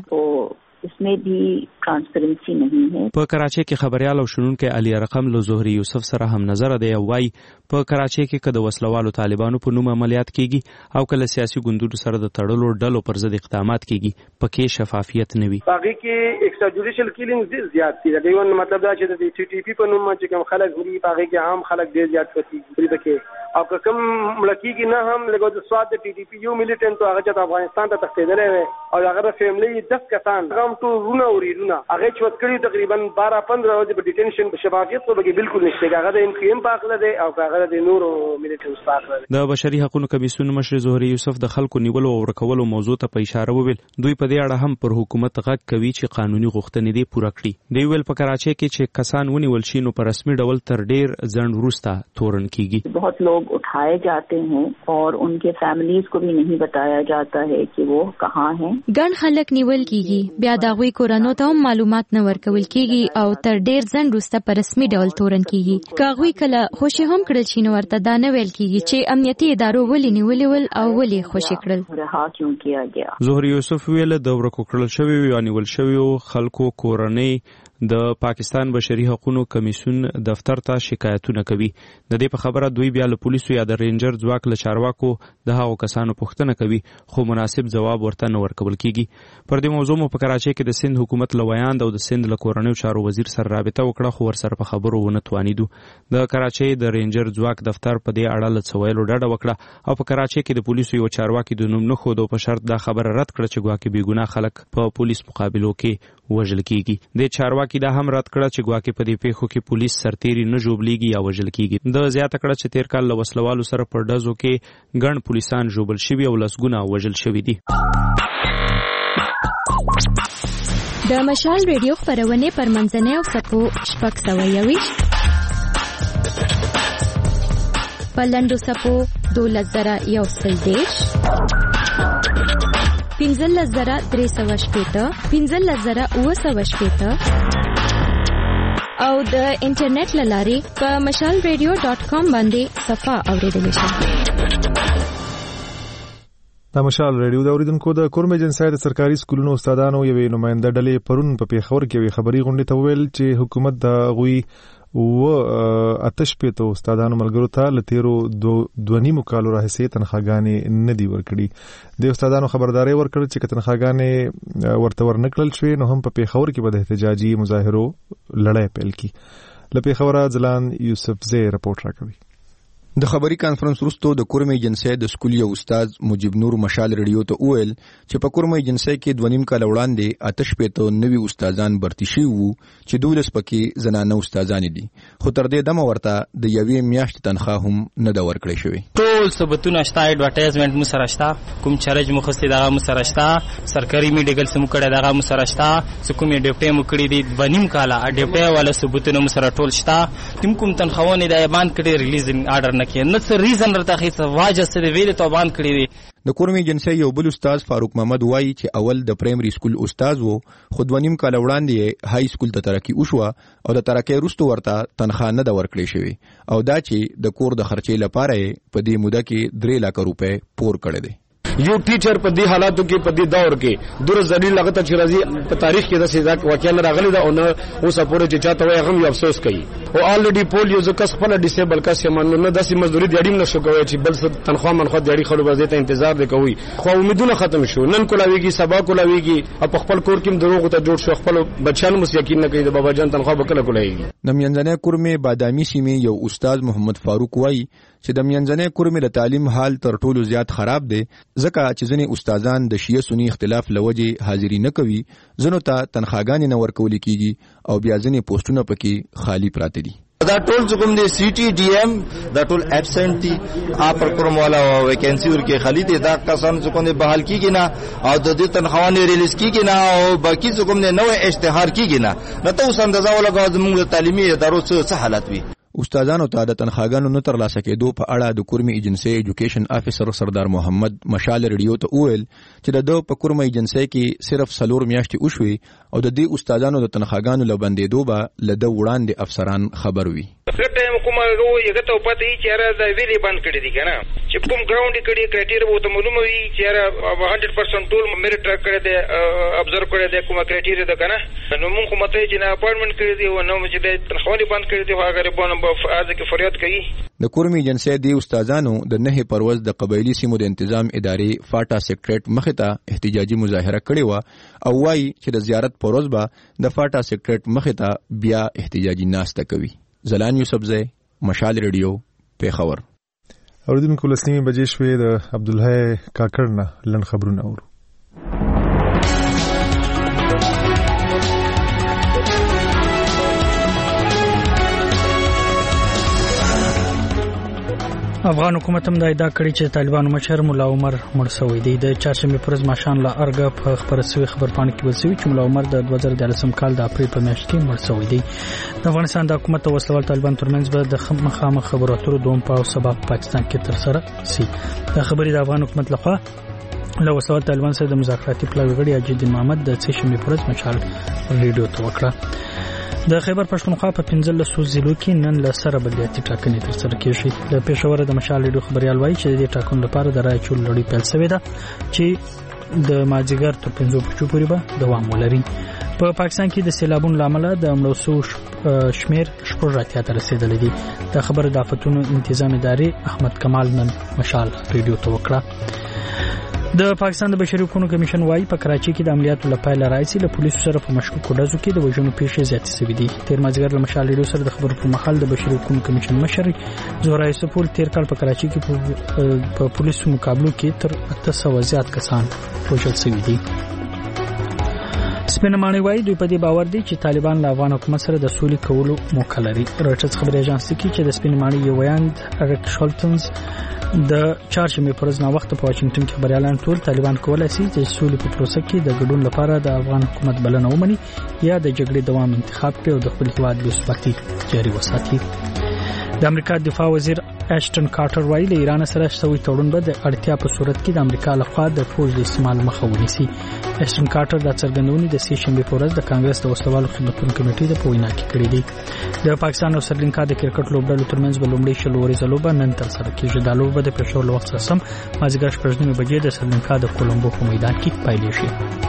इसमें भी ट्रांसपेरेंसी नहीं है. په کراچۍ کې خبريال او شنونکو علي رقم له زهري یوسف سره هم نظر دی او وايي په کراچۍ کې کده وسلوالو طالبانو په نوم عملیات کیږي او کله سیاسي ګوندونو سره د تړلو ډلو پر ضد اقدامات کیږي پکې شفافیت نه وي. باقي کې ایکسټراجوډیشل کیلینګز زیات دي. دا یو مطلب دا چې د ټي ټي پی په نوم چې کوم خلک دي باقي کې عام خلک ډیر زیات کیږي پکې او کوم ملکی کې نه هم لګو د سواد د ټي ټي پی یو ملیټنټ هغه چې افغانستان ته تښتیدلې وي او هغه د فیملی 10 کسان هم ټول رونه وریدونه هغه چې وکړي تقریبا 12-15 ورځې په ډیټینشن په شفافیت په کې بالکل نشته. هغه د انقیم پاکله دی او هغه د نورو ملیټنټ پاکله دی. د بشري حقوقو کمیسیون مشر زهري یوسف د خلکو نیولو او ورکولو موضوع ته په اشاره وویل دوی په دې اړه هم پر حکومت غږ کوي چې قانوني غوښتنې دي پوره کړي. دی ویل په کراچۍ کې چې کسان ونیول شي نو په رسمي ډول تر ډیر ځنډ وروسته تورن کیږي. बहुत लोग उठाए जाते हैं और उनके फैमिलीज को भी नहीं बताया जाता है कि वो कहाँ हैं. ګڼ خلک نیول کیږي بیا د هغوی کورنو ته هم معلومات نه ورکول کیږي او تر ډیر ځنډ وروسته په رسمي ډول تورن کیږي. که هغوی کله خوشي هم کړل شي نو ورته دا نه ویل کیږي چې امنیتي ادارو ولې نیولې ول او ولې خوشي کړل. رها کیوں کیا گیا. زهري یوسف ویل د ورکو کړل شوی یا نیول شوی خلکو کورنۍ د پاکستان بشري حقوقو کمیسیون دفتر ته شکایتونه کوي. د دې په خبره دوی بیا له پولیسو یا د رینجر ځواک له چارواکو د هغو کسانو پوښتنه کوي خو مناسب ځواب ورته نه ورکول کیږي. پر دې موضوع مو په کراچۍ کې د سند حکومت لویاند او د سند له کورنیو چارو وزیر سره رابطه وکړه خو ورسره په خبرو ونه توانیدو. د کراچۍ د رینجر ځواک دفتر په دې اړه له څویلو ډډه وکړه او په کراچۍ کې د پولیسو یو چارواکي د نوم نه خودو په شرط دا خبره رد کړه چې ګواکې بېګناه خلک په پولیس مقابلو کې وژل کیږي. د چارواکي دا هم رد کړه چې ګواکې په دې پیښو کې پولیس سرتیري نه ژوبلیږي یا وژل کیږي. د زیاته کړه چې تیر کال له وسلوالو سره په ډزو کې ګڼ پولیسان ژوبل شوي او لسګونه وژل شوي دي. د مشال ریډیو خپرونې پر منځنۍ او سپو شپږ سوه یویشت په لنډو سپو 12,130 15,360 15,960 او د انټرنیټ لارې په mashalradio.com باندې صفه اوریدل شي. د مشال ریډیو د اوریدونکو د کورم ایجنسی د سرکاري سکولونو استادانو یوې نماینده ډلې پرون په پیښور کې یوې خبري غونډې ته وویل چې حکومت د غوي آتش پیته استادانو ملګرو ته لتیرو 2.5 کالو راهیسې تنخواګانې نه دی ورکړي. د استادانو خبرداري ورکړه چې تنخواګانې ورته ورنکړل شوې نو هم په پیښور کې به د احتجاجي مظاهرو لړۍ پیل کی. له پیښوره ځلان یوسف زی رپورټ راکوي. د خبري کانفرنس وروسته د کورم ایجنسی د سکول یو استاد مجيب نور مشال ریډیو ته وویل چې په کورم ایجنسی کې 2.5 کال وړاندې آتش پیته نوي استادان برتی شوي وو چې 12 پکې زنانه استادان دي خو تر دې دمه ورته د یوې میاشتې تنخواه هم نه دا ورکړې شوې. ټول ثبوتونه شته ایډورټایزمنت مو سره شته کوم چارج مو خسته دغه مو سره شته سرکاري میډیکل سم کړه دغه مو سره شته کوم ډیپټي مو کړی دي 2.5 کال ډیپټي والا ثبوتونه مو سره ټول شته کوم تنخواونه د ایمان کړي ریلیزینګ آرډر نه کې نه څه ریزن راته هیڅ واجه څه ویل ته باندې کړی دی. د کورم ایجنسی یو بل استاد فاروق محمد وایي چې اول د پرایمري سکول استاد وو خو 2.5 کال وړاندې های سکول ته ترقی وشوه او د ترقی وروسته ورته تنخواه نه د ورکړې شوې او دا چې د کور د خرچې لپاره په دې موده کې 3 لک روپے پور کړی دی. یو ټیچر په دې حالاتو کې په دې دور کې دور ذلیل لغته چې راځي په تاریخ کې د سزا واقعا راغلي دا او نه اوس پورې چې چاته وای هم افسوس کوي او الریډي پول یو ځکه خپل ډیسیبل کس یې مانو نه داسې مزدوري دیړیم نشو کوي چې بل څه تنخواه منخواه دیړي خلک وځي ته انتظار وکوي خو امیدونه ختم شو نن کولاویږي سبا کولاویږي په خپل کور کې دروغ ته جوړ شو خپل بچیانو مس یقین نه کوي د بابا جان تنخواه وکړه کولایږي. د میانځنۍ کورمې بادامي سیمې یو استاد محمد فاروق وایي چې د میانځنۍ کورمې د تعلیم حال تر ټولو زیات خراب دی ځکه چې ځینې استادان د شیعه سنی اختلاف لوجې حاضری نه کوي ځنو ته تنخواګانې نه ورکول کیږي او بیا ځینې پوسټونه پکې خالی پراته دي. دا ټول کوم دي سی ټي ډي ایم دا ټول ابسنٹ دي اپر کوم والا ویکینسی ورکه خالی دي دا کسان کوم دي بحال کیږي نه او د دې تنخواهونه ریلیز کیږي نه او باقي کوم نه نوې اشتهار کیږي نه نو تاسو اندازه ولګو زموږ تعلیمي ادارو څه حالت وي. استادانو ته د تنخواګانو نه ترلاسه کېدو په اړه د کورمي ایجنسي ایجوکیشن افیسر سردار محمد مشال ریډیو ته وویل چې د په کورمي ایجنسي کې صرف 4 میاشتې وشوي او د دې استادانو د تنخواګانو لبندېدو به لده وړاندې افسران خبر وي. ټایم کومه یو ته پته یې چې را د ویلي بند کړی دي کنه چې کوم ګراوند کړي کرایټیریا وو ته معلومه وي چې را 100% ټول میرټ ټریک کړی دی ابزرو کړی دی کومه کرایټیریا ده کنه نو موږ کومه ته چې نه اپارټمنټ کړی دی او نو چې د تنخوالي بند کړی دی هغه ربونه په ارزه کې فریاد کوي. د کورمي ایجنسي دی استادانو د 9 پروز د قبایلی سیمو د تنظیم ادارې فاټا سیکریټریټ مخې ته احتجاجي مظاهره کړې و او وايي چې د زیارت پروز به د فاټا سیکریټریټ مخې ته بیا احتجاجي ناسته کوي. زلان یوسفزئی مشال ریډیو پیښور. اوریدونکو لسنیمه بجې شوې د عبدالحی کاکړ نه لن خبرونه اورو. افغان حکومت هم دا ادعا کړې چې طالبانو مشر مولا عمر مړ شوی دی. د چهارشنبه پر ورځ ماښام له ارګه په خبره شوې خبرپاڼه کې ویل شوی چې مولا عمر د 2013 کال د اپریل په میاشت کې مړ شوی دی. د افغانستان د حکومت او وسلوال طالبان ترمنځ به د مخامخ خبرو اترو دوم په سبب پاکستان کې تر سره شي. د خبرې د افغان حکومت لخوا له وسلوال طالبان سره د مذاکراتي پلاوي غړي اجدین محمد د چهارشنبه پر ورځ مشال ریډیو ته وکړه. د خیبر پښتونخوا په 15 ضلعو کې نن له سره بلدیاتي ټاکنې ترسره کیږي. د پېښور د مشال ریډیو خبريال وایي چې د دې ټاکنو لپاره د رای چول لړۍ پیل شوې ده چې د مازیګر تر 5 بجو پورې به دوام ولري. په پاکستان کې د سیلابونو لامل د مړو شمیر 80 ته رسیدلی دی. د خبر د آفتونو انتظام ادارې احمد کمال نن مشال ریډیو ته وکړه. د پاکستان د بشري حقوقو کمیشن وايي په کراچي کې د عملیاتو لپاره راځي له پولیسو سره په مشکوکو ډزو کې د وژنو پیښې زیاتې شوې دي. تیر مازیګر له مشال ریډیو سره د خبرو پر مهال د بشري حقوقو کمیشن مشر زهرا یوسفول تیر کال په کراچي کې په پولیسو مقابلو کې تر 800 زیات کسان وژل شوي دي. سپینمانه وايي دوی په دې باور دي چې طالبان له افغان حکومت سره د سولې کولو موخه لري. رويټرز خبري اژانس کې چې د سپینمانه یو ویاند اریک شولټنز د چهارشنبه پر ورځ وخت په واشنگټن کې خبريالان ټول طالبان کولای شي چې سولې په پروسه کې د ګډون لپاره د افغان حکومت بلنه ومني یا د جګړې دوام انتخاب کړي او د خپل هیواد بې ثباتي جاري وساتي. د امریکا دفاع وزیر اشټن کارټر وايي له ایران سره شوی تړون به د اړتیا په صورت کې د امریکا لخوا د فوج د استعمال مخه ونیسي. اشټن کارټر د څرګندونې د سې شنبه په ورځ د کانګرس د وسلوالو خدمتونو کمیټې د پوینا کې کړې دي. د پاکستان او سریلانکا د کرکټ لوبډلو ترمنځ به لومړی شلوري لوبه نن ترسره کیږي. د لوبه د پېښور له وخت سره سم مازیګر 8:30 بجې د سریلانکا د کولمبو په میدان کې پیل شي.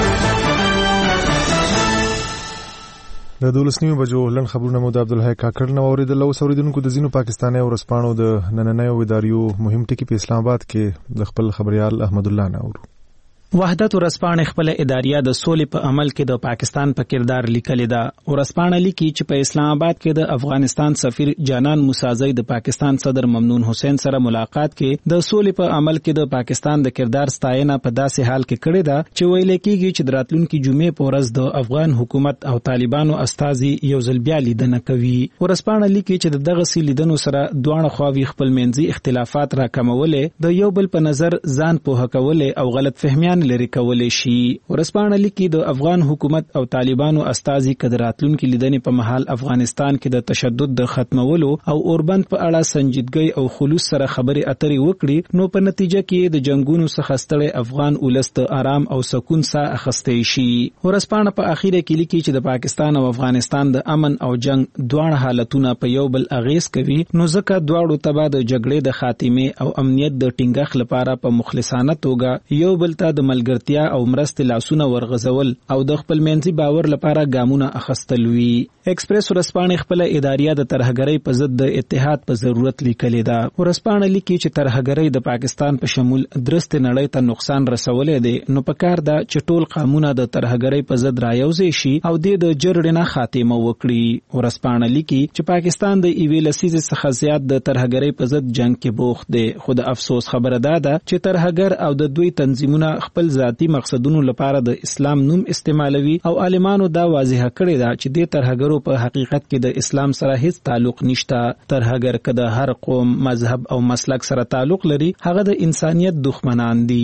د 12 بجو لن خبرونه مو د عبدالحی کاکړ نو اوریدل او اوریدونکو د زینو پاکستاني او رسپانو د نننیو اداریو مهم ټکی په اسلام آباد کې د خپل خبريال احمد الله نورو. وحدت ورسپانه خپل اداریه د سولې په عمل کې د پاکستان په کردار لیکل ده. ورسپانه لیکي چې په اسلام آباد کې د افغانستان سفیر جانان موسازی د پاکستان صدر ممنون حسین سره ملاقات کې د سولې په عمل کې د پاکستان د کردار ستاینه په داسې حال کې کړې ده چې ویل کېږي چې د راتلونکي جمعې په ورځ د افغان حکومت او طالبانو استازي یو ځل بیا لیدنه کوي. ورسپانه لیکي چې دغه لیدنو سره دوه خواوی خپل منځي اختلافات راکمولې د یو بل په نظر ځان په هکولې او غلط فهمیان لري کولای شي. ورسپانه لیکي د افغان حکومت او طالبانو استازي کدراتلونکو لیدنې په محل افغانستان کې د تشدد د ختمولو او اوربند په اړه سنجیدګي او خلوص سره خبرې اترې وکړي نو په نتیجه کې د جنگونو څخه ستړي افغان ولست آرام او سکون سره اخستې شي. ورسپانه په اخیره کې لیکي چې د پاکستان او افغانستان د امن او جنگ دوه حالتونه په یو بل اغیز کوي نو ځکه دواړو تبع د جګړې د خاتمه او امنیت د ټینګښ لپاره په مخلصانه توګه یو بل ته د ملګرتیا او مرستې لاسونه ورغځول او د خپل منځي باور لپاره ګامونه اخستل وی. ایکسپریس ورسپانه خپل اداریه د ترهګرۍ په ضد د اتحاد په ضرورت لیکلې ده. ورسپانه لیکي چې ترهګرۍ د پاکستان په شمول درست نړۍ ته نقصان رسولې ده نو پکار ده چې ټول قانونه د ترهګرۍ په ضد رايوځي شي او د جرړې خاتمه وکړي. ورسپانه لیکي چې پاکستان د ایوي لسیزې څخه زیات د ترهګرۍ په ضد جنگ کې بوخت دی. خو د افسوس خبره ده چې ترهګر او د دوی تنظیمونه خپل ذاتی مقصدونو لپاره د اسلام نوم استعمالوي او عالمانو دا واضح کړی دا چې د ترهګرو په حقیقت کې د اسلام سره هیڅ تعلق نشته. ترهګر کده هر قوم مذهب او مسلک سره تعلق لري هغه د انسانيت دښمنان دي.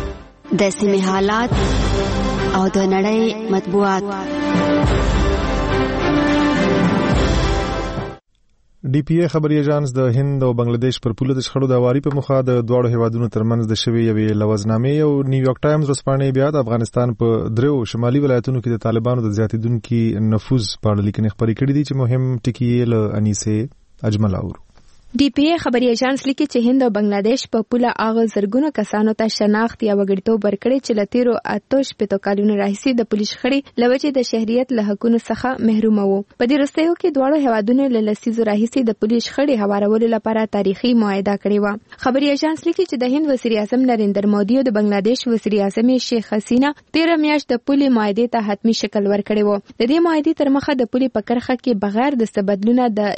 د سیمه حالات او د نړۍ مطبوعات ډي پی ای خبري ایجانس د هند او بنگلاديش پر پوله د شخړو د اواري په مخه د دواړو هیوادونو ترمنځ د شوی یوې لوزنامې او نیویارک ټایمز ورځپاڼې بیا د افغانستان په دریو شمالي ولایتونو کې د طالبانو د زیاتیدونکو نفوذ په اړه لیکنې خبرې کړې دي چې مهم ټکی یې له انیسه اجمل اورو. ډي پی ای خبري ایجانس لیکي چې هند او بنگلاديش په پوله اغه زرګونو کسانو ته شناخت یا وګړیتوب ورکړي چې لتیرو اتوش په کالونو راهیسي د پولیس خړې لوجه د شهريت له حقونو څخه محروم وو. په دې وروستیو کې دواړو هیوادونو له لسیزو راهیسي د پولیس خړې هوارولو لپاره تاریخي معاهده کړې و. خبري ایجانس لیکي چې د هند وزیر اعظم نریندر مودي او د بنگلاديش وزیر اعظم شیخ حسینا 13 میاشت د پولي معاهده ته حتمی شکل ورکړی و. د دې معاهده تر مخه د پولي په کرخه کې بغیر د تبادلونه د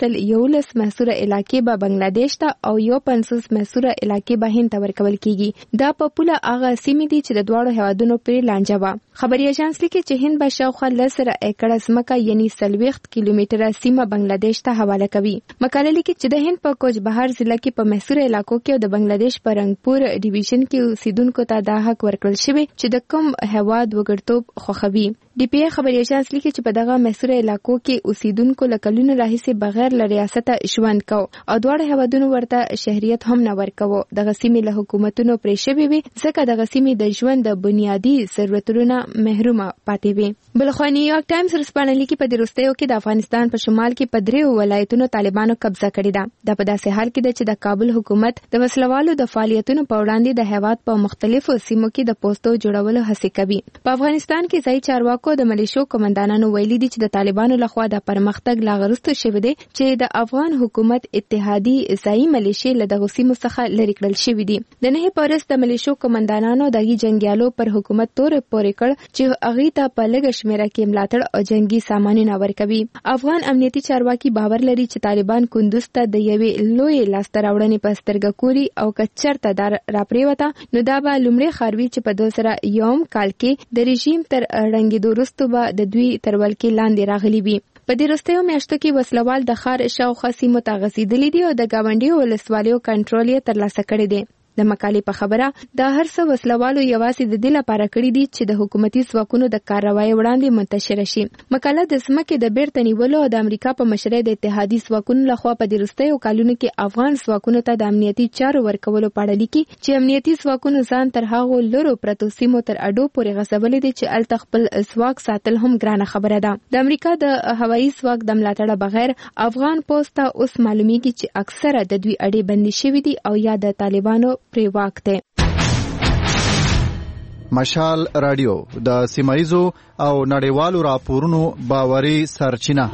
111 محصوره علاقې به بنگلاديش ته او 50 محصوره علاقې به هند ته ورکول کیږي. دا په پوله هغه سیمې دي چې د دواړو هیوادونو پرې لانجه و. خبري ایجانس لیکي چې هند به شاوخوا 10 ایکړه ځمکه یعنی 60 کیلومتره سیمه بنگلاديش ته حواله کوي. مقاله لیکي چې د هند په کوچ بهار ضلع کې په محصوره علاقو کې او د بنگلاديش په رنگپور ډیویژن کې اوسیدونکو ته دا حق ورکړل شوی چې د کوم هواد وګړتوب خوښوي. ډي پی ای خبري ایجانس لیکي چې په دغه محصوره علاقو کې اوسیدونکو لکلونو راهیسي بغیر له ریاسته ژوند کو او دواړه هیوادونو ورته شهريت هم نه ورکوه. دغه سیمې له حکومتونو پرې شوی وي ځکه دغه سیمې د ژوند د بنیادی ضرورتونو محرومه پاتې وي. بلخو نیویارک ټایمز ورځپاڼه لیکي په دې وروستیو کې د افغانستان په شمال کې په دریو ولایتونو طالبانو قبضه کړې ده. دا په داسې حال کې ده چې د کابل حکومت د وسلوالو د فعالیتونو په وړاندې د هیواد په مختلفو سیمو کې د پوسټو جوړولو هڅه کوي. په افغانستان کې ځای چارواکو د ملیشو کمانډانانو ویلي دي چې د طالبانو لخوا د پرمختګ لا غرسته شوی دی چې د افغان حکومت اتحادي ځای ملیشي له دغه سیمو څخه لرې کړل شوی دي. د نه پارس د ملیشو کمانډانانو دغه جنگیالو پر حکومت تور پورې کړ چې هغه ته په لږ شمیره کې ملاتړ او جنگي سامانونه ورکوي. افغان امنیتي چارواکي باور لري چې طالبان کندوز ته د یوې لوی لاسته راوړنې په سترګه کوري او کچرته دار راپریوته نو دا به لومړی خاروي چې په 2001 کال کې د رژیم تر رنګېدو وروسته به د دوی تر ولکې لاندې راغلي وي. په دې وروستیو میاشتو کې وسلوال د ښار شاوخوا سیمو ته غځېدلي دي او د ګاونډیو ولسوالیو کنټرول یې ترلاسه کړی دی. د مقالې په خبره دا هر څه وسلوالو یوازې د دې لپاره کړی دي چې د حکومتي ځواکونو د کاروایی وړاندې منتشر شي. مقاله د ځمکې د بیرته نیولو او د امریکا په مشرۍ د اتحادي ځواکونو لخوا په دې وروستیو کلونو کې افغان ځواکونو ته د امنیتي چارو ورکولو په اړه لیکي چې امنیتي ځواکونو ځان تر هغو لرو پرتو سیمو تر اډو پورې غځولي دي چې الته خپل ځواک ساتل هم ګرانه خبره ده. د امریکا د هوایي ځواک د ملاتړ بغیر افغان پوسټ ته اوس معلومیږي چې اکثره د دوی اډې بندي شوې دي او یا د طالبانو پرې واک دی. مشال رادیو د سیمایزو او نړیوالو راپورونو باوري سرچینه.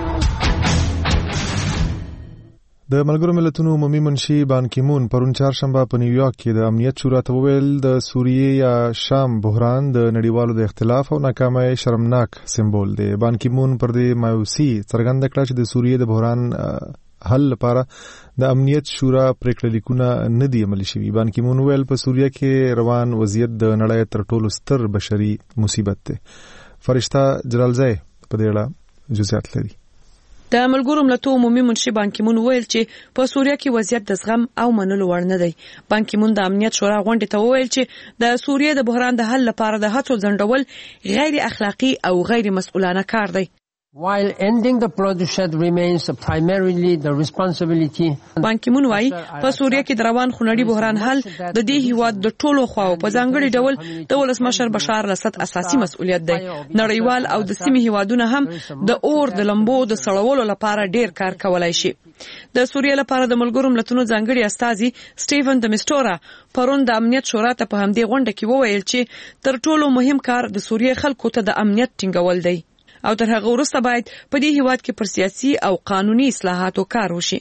د ملګرو ملتونو عمومي منشي بان کی مون پرون چهارشنبه په نیویارک کې د امنیت شورا ته وویل د سوریې یا شام بحران د نړیوالو د اختلاف او ناکامۍ شرمناک سمبول دی. بان کی مون پر دې مایوسي څرګنده کړه چې د سوریې د بحران حل لپاره د امنیت شورا پریکړه لیکونه نه دی عملي شوي. بان کی مون ویل په سوریه کې روان وضعیت د نړۍ تر ټولو ستر بشري مصیبت دی. فرشته جلالزی په دې اړه جزئیات لري. د ملګرو ملتونو عمومي منشي بان کی مون ویل چې په سوریه کې وضعیت د زغم او منلو وړ نه دی. بان کی مون د امنیت شورا غونډې ته ویل چې د سوریه د بحران د حل لپاره د هڅو ځنډول غیر اخلاقی او غیر مسؤلانه کار دی. While ending the bloodshed remains primarily the responsibility. بان کی مون وايي په سوریه کې د روان خونړي بحران حل د دې هیواد د ټولو خواو په ځانګړي ډول د ولسمشر بشار الاسد اساسي مسؤلیت دی. نړیوال او د سیمې هیوادونه هم د اور د لمبو د سړولو لپاره ډیر کار کولای شي. د سوریه لپاره د ملګرو ملتونو ځانګړي استازي سټیفن د مستورا پرون د امنیت شورا ته په همدې غونډه کې وویل چې تر ټولو مهم کار د سوریه خلکو ته د امنیت ټینګول دی او تر هغه وروسته باید په دې هیواد کې پر سیاسي او قانوني اصلاحاتو کار وشي.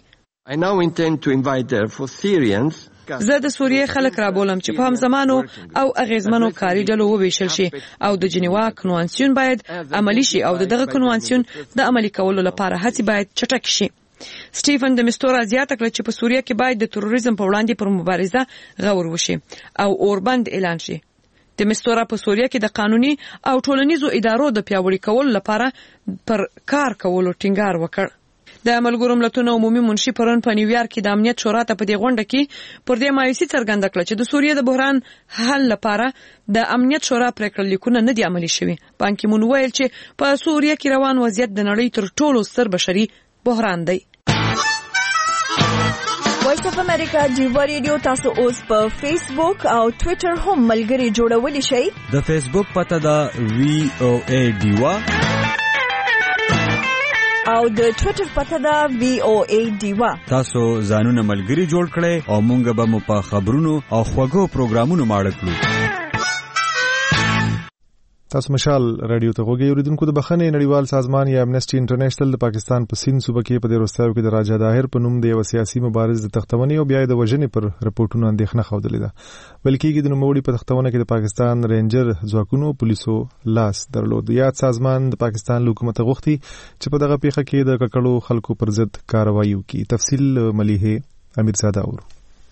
زه د سوریه خلک رابولم چې په همزمانو او اغیزمنو کاري ډلو وویشل شي او د جنیوا کنوانسیون باید عملی شي او دغه کنوانسیون د عملي کولو لپاره هڅې باید چټک شي. سټیفن د مستورا زیاته کړه چې په سوریه کې باید د تروریزم په وړاندې پر مبارزه غور وشي او اوربند اعلان شي. د مستورا په سوریه کې د قانوني او ټولنیزو ادارو د پیاوړي کولو لپاره پر کار کولو ټینګار وکړ. د ملګرو ملتونو عمومي منشي پرون په نیویارک کې د امنیت شورا ته په دې غونډه کې پر دې مایوسي څرګنده کړه چې د سوریې د بحران حل لپاره د امنیت شورا پریکړه لیکونه نه دي عملي شوي. بان کی مون ویل چې په سوریه کې روان وضعیت د نړۍ تر ټولو ستر بشري بحران دی. وایس اف امریکا ډیوا ریډیو تاسو اوس په فیسبوک او ټوئیټر هم ملګري جوړولی شئ. د فیسبوک پته دا VOA ډیوا او د ټوئیټر پته دا VOA ډیوا. تاسو ځانونه ملګري جوړ کړئ او مونږ به مو په خبرونو او خوږو پروګرامونو ماړه کړو. تاسو مشال رادیو ته غوږی اوریدونکو د بخښنې نړیوال سازمان یا امنیسټي انټرنیشنل د پاکستان په سیند صوبه کې په دې وروستیو کې د راجا داهر په نوم د یو سیاسي مبارز د تختونې او بیا د وژنې پر رپورټونو اندېښنه ښودلې ده. ویل کېږي د نوموړي په تختونه کې د پاکستان رینجر ځواکونو پولیسو لاس درلود. یاد سازمان د پاکستان حکومت غوښتي چې په دغه پیښه کې د ککړو خلکو پر ضد کاروایی وکړي. تفصیل ملیحه امیرزاده اورو.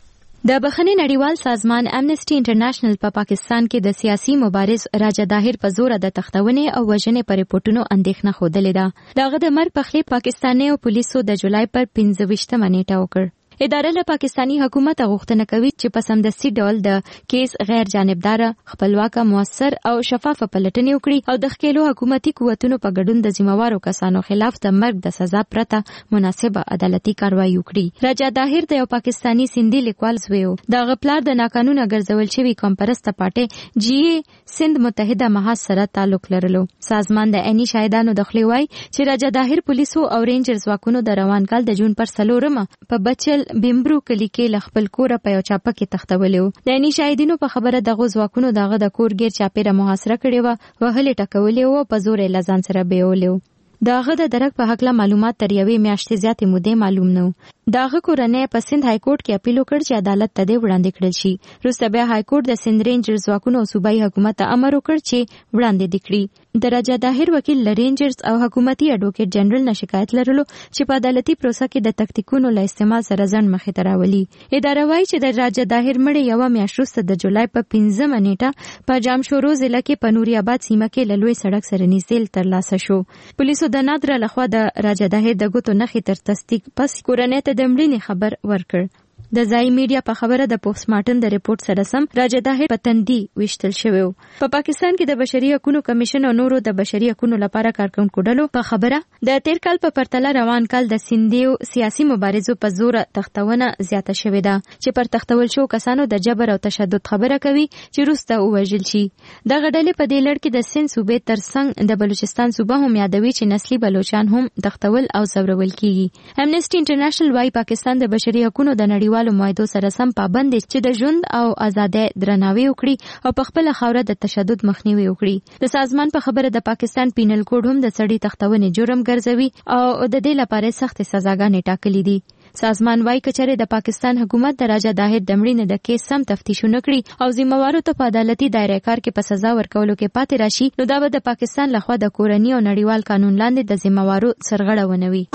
د بخښنې نړیوال سازمان امنیسټي انټرنیشنل په پاکستان کې د سیاسي مبارز راجا داهر په زور د تختونې او وژنې پر رپورټونو اندېښنه ښودلې ده. دغه د مرګ په خلاف پاکستاني او پولیسو د جولای پر 15 نیټه وکړ. اداره له پاکستانی حکومت غوښتنه کوي چې په سمدستي ډول د کیس غیر جانبدار، خپلواک، موثر او شفاف پلټنې وکړي او د ښکېلو حکومتي قوتونو په ګډون د ذمہوارو کسانو خلاف د مرګ د سزا پرته مناسبه عدالتي کاروایی وکړي. راجا داهر د یو پاکستانی سیندي لیکوال زوی و. د غپلار د ناقانونه ګرځول شوی کمپرسته پارټي جی سند متحده محاذ سره تعلق لرلو. سازمان د عیني شاهدانو د خولې وایي چې راجا داهر پولیسو او رینجر ځواکونو د روان کال د جون پر 4 په بچل بیمبرو کلی کې ل خپل کور په یو چاپه کې تختولیو. د عیني شاهدینو په خبره دغه ځواکونو دغه د کور غیر چاپیره محاصره کړې و، وهلې ټکولې و، په زور یې لزان سره بیولیو. داغه د درک په حق له معلومات تر یوې میاشتې زیاتې مودې معلوم نه و. داغه کورنۍ په سند های کورټ کې اپیل وکړ چې عدالت ته وړاندې کړل شي. وروسته بیا های کورټ د سند رینجرز ځواکونو او صوبایي حکومت ته امر وکړ چې وړاندې کړي. د راجا داهر وکیل ل رینجرز او حکومتي اډوکیټ جنرال نه شکایت لرلو چې په عدالتي پروسه کې د تکتیکونو له استعمال سره ځان مخې ته راولي. اداره وايي چې د راجا داهر مړی یو میاشت وروسته د جولای په 15 نیټه په جامشورو ضلع کې په نوري آباد سیمه کې له لوی سړک سره نږدې ترلاسه شو. پولیسو د نادره لخوا د راجا داهر د ګوتو نښې تر تصدیق پس کورنۍ ته د مړینې خبر ورکړ. د ځای میډیا په خبره د پوسټ مارټم د ریپورت سره سم راجا داهر په تندي وشتل شوی و. په پاکستان کې د بشري حقوقو کمیشن او نورو د بشري حقوقو لپاره کارکونکو ډلو په خبره د تیر کال په پرتله روان کال د سیندیو سیاسي مبارزو په زور تختونه زیاته شوې ده چې پر تختول شو کسانو د جبر او تشدد خبره کوي چې روسته وژل شي. دغه ډلې په دې لړ کې د سند صوبې ترڅنګ د بلوچستان صوبه هم یادوي چې نسلي بلوچان هم تختول او زورول کیږي. امنیسټي انټرنیشنل وايي پاکستان د بشري حقوقو د نړیوالو معاهدو سره سم پابند دي چې د ژوند او ازادۍ درناوی وکړي او په خپل خاوره د تشدد مخنیوي وکړي. د سازمان په خبره د پاکستان پینل کوډ هم د سړي تختونې جرم ګرځوي او د دې لپاره سخت سزاګانې ټاکلې دي. سازمان وايي کچره د پاکستان حکومت د راجا داهر د مړینې د کیس سم تفتیشونه کړي او ذمہوارو ته په عدالتي دایره کار کې په سزا ورکولو کې پاتې راشي، نو دا به د پاکستان لخوا د کورنۍ او نړیوال قانون لاندې د ذمہوارو سرغړونه وي.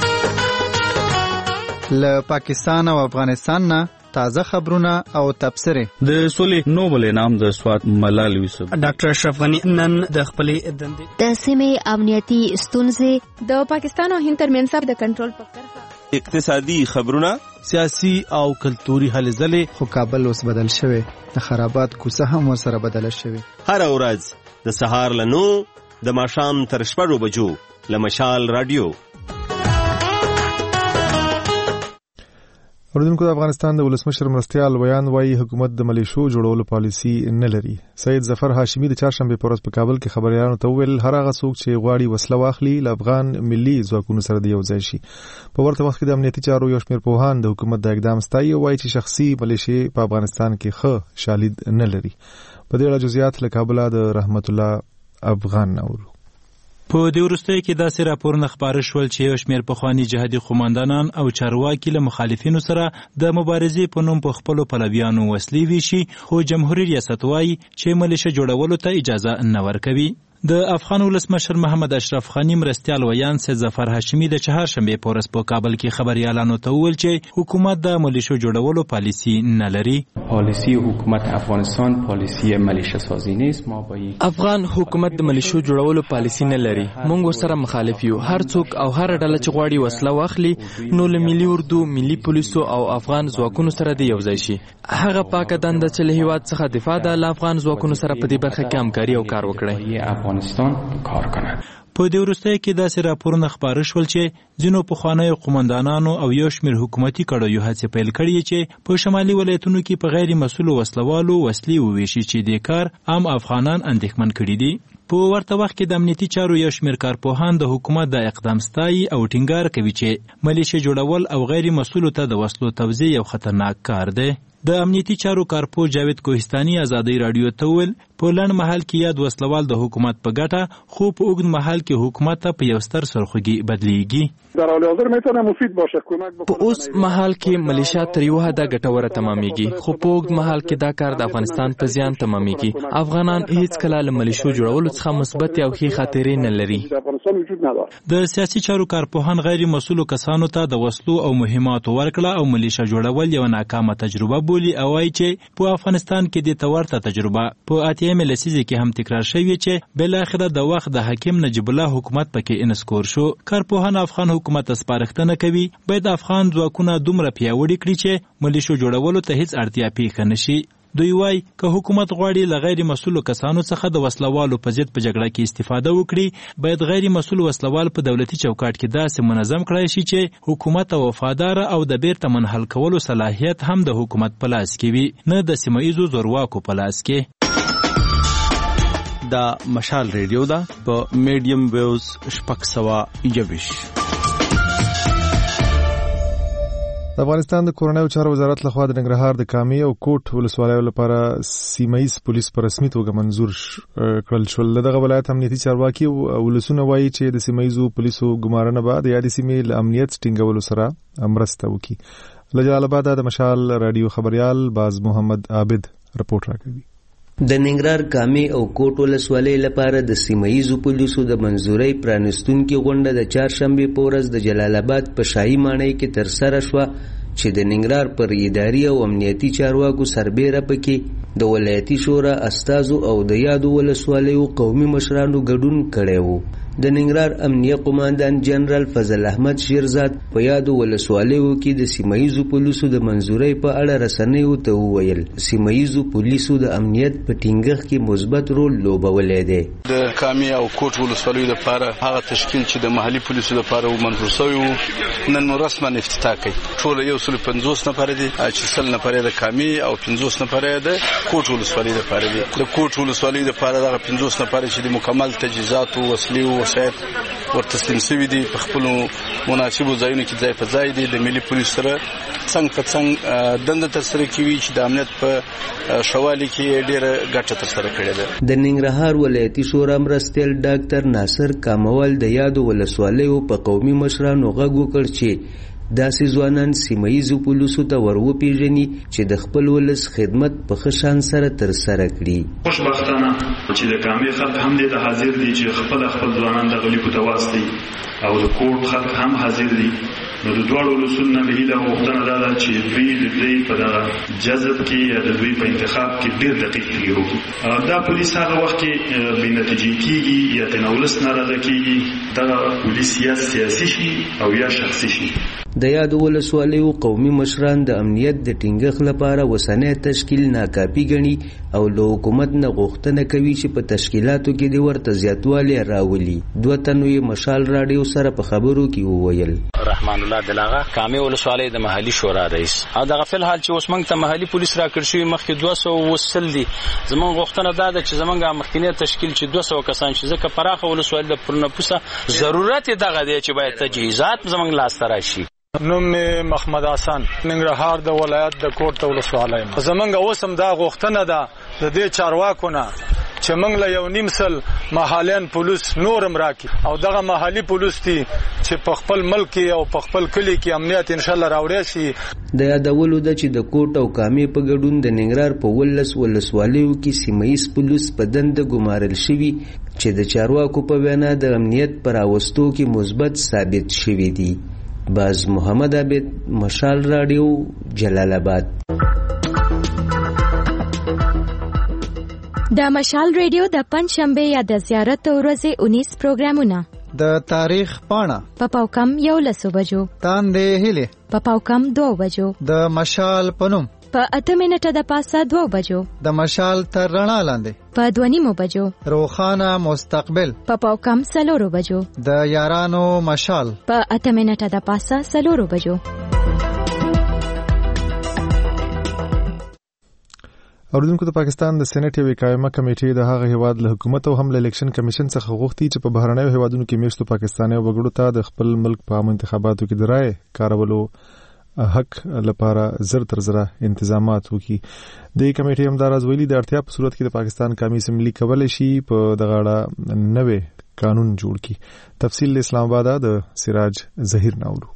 له پاکستان او افغانستان نه تازه خبرونه او تبصره. د سولې نوبل انعام د سوات ملال یوسف ډاکټر اشرف غنی نن د خپلې دندې د سیمې امنیتي ستونزې د پاکستان او هند ترمنځ د کنټرول په کرښه اقتصادي خبرونه سیاسي او کلتوري هلې ځلې. خو کابل اوس بدل شوی، د خرابات کوڅه هم ورسره بدله شوی. هر ورځ د سهار له 9 د ماښام تر 6 بجو له مشال رادیو. اوریدونکو د افغانستان د ولسمشر مرستیال ویان وایي حکومت د ملیشو جوړولو پالیسي نه لري. سید ظفر هاشمي د چهارشنبه په ورځ په کابل کې خبريالانو ته وویل هر هغه څوک چې غواړي وسله واخلي له افغان ملي ځواکونو سره د یو ځای شي. په ورته وخت کې د امنیتي چارو یو شمېر پوهان د حکومت د اقدام ستایي او وایي چې شخصي ملیشي په افغانستان کې ښه شالید نه لري. په دې اړه جزئیات له کابل د رحمت الله افغان نورو. په دې وروستیو کې داسې راپورونه خپاره شول چې یو شمېر پخواني جهادي قوماندانان او چارواکي له مخالفینو سره د مبارزې په نوم په خپلو پلویانو وسلې ویشي، خو جمهوریت ریاست وایي چې ملیشه جوړولو ته اجازه نه ورکوي. د افغان ولسمشر محمد اشرف غنی مرستیال ویان سید ظفر هاشمی د چهارشنبه په ورځ په کابل کې خبريالانو ته وویل چې حکومت د ملیشو جوړولو پالیسی نه لري. پالیسی حکومت افغانستان پالیسی ملیشه سازی نیست. ما با افغان حکومت د ملیشو جوړولو پالیسی نه لري. موږ ورسره مخالف یو. هر څوک او هر ډله چې غواړي وسله واخلي نو له ملي اردو، ملي پولیسو او افغان ځواکونو سره دی یو ځای شي. هغه پاکه دنده چې له هیواد څخه دفاع ده له افغان ځواکونو سره په دې برخه کې همکاري او کار وکړي. افغانستان کار کنه. په دې وروستیو کې داسې راپورونه خپاره شول چې ځینو پخوانیو قومندانانو او یو شمېر حکومتي کړیو هڅې پیل کړي چې په شمالي ولایتونو کې په غیر مسؤلو وسلوالو وسلې وویشي چې دې کار عام افغانان اندېښمن کړي دي. په ورته وخت کې د امنیتي چارو یو شمېر کارپوهان د حکومت د اقدام ستایي او ټینګار کوي چې ملیشه جوړول او غیر مسؤلو ته د وسلو توزیع یو خطرناک کار دی. د امنیتي چارو کارپو جاوید کوهستاني ازادي رادیو ته ویل په لنډ مهال کې یاد وسلوال د حکومت په ګټه خو په اوږد مهال کې حکومت ته په یو ستر سرخوږي بدلیږي. در حال حاضر میتونه مفید باشه کمک بکنه. په اوس مهال کې ملیشیا تر یو حده ګټوره تمامېږي خو په اوږد مهال کې دا کار د افغانستان په زیان تمامېږي. افغانان هیڅ کله له ملیشو جوړولو څخه مثبت او ښې خاطرې نه لري. د سیاسي چارو کارپوهان غیر مسؤلو کسانو ته د وسلو او مهماتو ورکړه او ملیشیا جوړول یو ناکامه تجربه بولي او وايي چې په افغانستان کې د تورته تجربه په اتیم لسیزه کې هم تکرار شوی چې بل اخر د وخت د حکیم نجیب الله حکومت پکې انسکور شو. کارپوهان افغان حکومت سپارښتنه کوي باید افغان ځواکونه دومره پیاوړي کړي چې ملیشو جوړولو ته هیڅ اړتیا پیښ نشي. دوی وايي که حکومت غواړي له غیر مسؤلو کسانو څخه د وسلوالو په ضد په جګړه کې استفاده وکړي باید غیر مسؤل وسلوال په دولتي چوکاټ کې داسې منظم کړای شي چې حکومت وفادار او د بیرته منحل کولو صلاحیت هم د حکومت په لاس کې وي نه د سیمه ییزو زورواکو په لاس کې. دا مشال ریډیو دا په میډیم ویوز 621. د افغانستان د کورنیو چارو وزارت لخوا د ننګرهار د کامې او کوټ ولسوالیو لپاره سیمه‌ییز پولیس په رسمي توګه منظور کړل شول. دغه ولایت امنیتي چارواکي ولسونه وایي چې د سیمه‌ییزو پولیسو ګمارنه به د یادې سیمې له امنیت ټینګولو سره مرسته وکړي. له جلال آباد د مشال رادیو خبريال باز محمد عابد رپورټ راکوي. د ننګرهار کامې او کوټ ولسوالۍ لپاره د سیمه‌ییزو پولیسو د منظورۍ پرانستونکې غونډه د چهارشنبې په ورځ د جلال آباد په شاهي ماڼۍ کې ترسره شوه چې د ننګرهار پر اداري او امنیتي چارواکو سربیره پکې د ولایتي شورا استازو او د یادو ولسوالیو قومي مشرانو ګډون کړی وو. د ننګرهار امنیه قوماندان جنرال فضل احمد شیرزاد په یادو ولسوالیو کې د سیمه‌ییزو پولیسو د منظورۍ په اړه رسنیو ته وویل سیمه‌ییزو پولیسو د امنیت په ټینګښت کې مثبت رول لوبولی دی. د کامې او کوټ ولسوالیو لپاره هغه تشکیل چې د محلي پولیسو لپاره منظور شوی وو نن رسما افتتاح کړي. ټول 150 نفر دي چې 100 نفر د کامې او 50 نفر د کوټ ولسوالیو لپاره دي. د کوټ ولسوالیو لپاره دغه 50 نفر چې د مکمل تجهیزات او وسلې شاید ورتسلیم شوي دي په خپلو مناسبو ځایونو کې ځای په ځای دي. د ملي پولیس سره څنګ په څنګ دنده ترسره کوي چې د امنیت په شوالي کې ډېره ګټه ترسره کړې ده. د ننګرهار ولایتي شورا مرستیال ډاکټر ناصر کاموال د یادو ولسوالیو په قومي مشرانو غږ وکړ چې داسې ځوانان سیمه‌ییزو پولیسو ته ور وپېژني چې د خپل ولس خدمت په ښه شان سره ترسره کړي. خوشبختانه چې د کامې خلک هم دې ته حاضر دي چې خپل ځوانان د غلیکو ته واستي او د کوټ خلک هم حاضر دي. نو د دواړو ولسونو نه به هیله غوښتنه دا ده چې دوی د دوی په دغه جذب کې یا د دوی په انتخاب کې ډېر دقیق فکر وکړي. دا پولیس هغه وخت کې بې نتیجې کېږي یا ترې ولس ناراضه کېږي دغه پولیس یا سیاسي شي او یا شخصي شي. د یادو ولسوالیو قومي مشران د امنیت د ټینګښت لپاره وسنۍ تشکیل ناکافي ګڼي او له حکومت نه غوښتنه کوي چې په تشکیلاتو کې د ورته زیاتوالی راولي. دوه تنو یې مشال راډیو سره په خبرو کې وویل. رحمان الله دلاغه کامې ولسوالۍ د محلي شورا رئیس او دغه فل حال چې اوس موږ ته محلي پولیس راکړ شوي مخکې 200 دي. زموږ غوښتنه دا ده چې زموږ مخکینی تشکیل چې 200 کسان چې ځکه پراخه ولسوالۍ د پرنپوسه ضرورت دغه دی چې باید تجهیزات زموږ لاس ته راشي. نوم محمد حسن ننګرهار د ولایت د کوټ ولسوالۍ. زمونږ اوس هم دا غوښتنه ده د دې چارواکو نه چې موږ له 1.5 سل محليان پولیس نورم راکړي او دغه محلي پولیس دي چې په خپل ملک او په خپل کلی کې امنیت ان شاء الله راوړي شي. د یادولو د چې د کوټ او کامې په ګډون د ننګرهار په 19 ولسوالیو کې سیمه‌ییز پولیس په دنده ګمارل شوي چې د چارواکو په وینا د امنیت پر راوستو کې مثبت ثابت شوي دي. باز محمد عابد، مشال رادیو، جلال آباد. د مشال رادیو د پنځشنبه یا د زیارت ورځې 19 پروګرامونه د تاریخ پاڼه په پاوکم 11 بجو، تاندې هله په پاوکم 2 بجو، د مشال پنوم په 8 منټه د پاسه 2 بجو، د مشال تر رڼا لاندې په 2:30 بجو، روخانه مستقبل په پاوکم 4 بجو، د یارانو مشال په 8 منټه د پاسه 4 بجو. اوریدونکو د پاکستان د سېنات یوې قائمه کمیټې د هغه هیواد له حکومت او هم له الیکشن کمیشن څخه غوښتي چې په بهرنیو هیوادونو کې میشتو پاکستاني وګړو ته د خپل ملک په عام انتخاباتو کې د رائے کارولو حق لپاره زر تر زره انتظامات وکړي. د کمیټې همداراز ویلي د اړتیا په صورت کې د پاکستان قومي اسمبلی کولای شي په دغه اړه نوې قانون جوړ کړي. تفصیل اسلام آباد د سراج ظهیر ناولو.